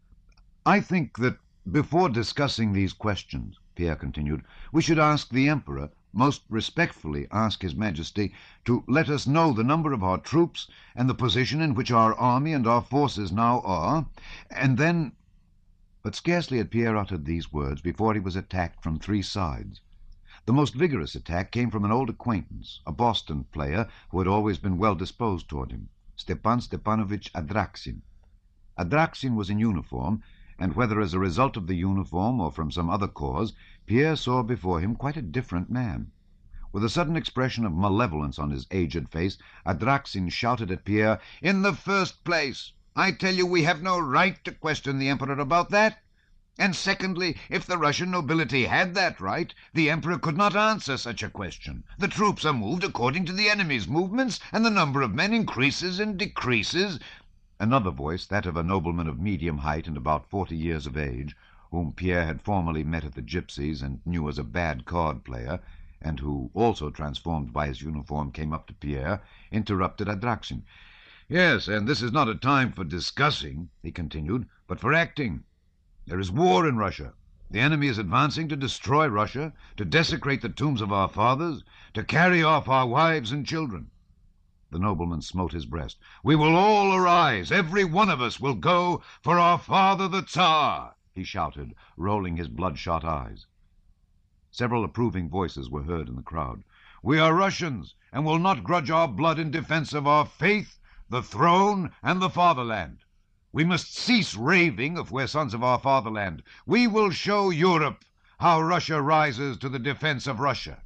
"I think that before discussing these questions," Pierre continued, "we should ask the Emperor, most respectfully ask His Majesty, to let us know the number of our troops and the position in which our army and our forces now are, and then—" But scarcely had Pierre uttered these words before he was attacked from 3 sides. The most vigorous attack came from an old acquaintance, a Boston player who had always been well disposed toward him, Stepan Stepanovich Adraksin. Adraksin was in uniform, and whether as a result of the uniform or from some other cause, Pierre saw before him quite a different man. With a sudden expression of malevolence on his aged face, Adraksin shouted at Pierre, "In the first place, I tell you we have no right to question the Emperor about that. And secondly, if the Russian nobility had that right, the Emperor could not answer such a question. The troops are moved according to the enemy's movements, and the number of men increases and decreases." Another voice, that of a nobleman of medium height and about 40 years of age, whom Pierre had formerly met at the Gypsies and knew as a bad card-player, and who, also transformed by his uniform, came up to Pierre, interrupted Adraksin. "Yes, and this is not a time for discussing," he continued, "but for acting. There is war in Russia. The enemy is advancing to destroy Russia, to desecrate the tombs of our fathers, to carry off our wives and children." The nobleman smote his breast. "We will all arise. Every one of us will go for our father the Tsar," he shouted, rolling his bloodshot eyes. Several approving voices were heard in the crowd. "We are Russians, and will not grudge our blood in defense of our faith, the throne, and the fatherland. We must cease raving if we're sons of our fatherland. We will show Europe how Russia rises to the defense of Russia."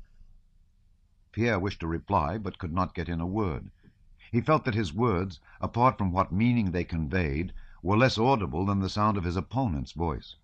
Pierre wished to reply, but could not get in a word. He felt that his words, apart from what meaning they conveyed, were less audible than the sound of his opponent's voice.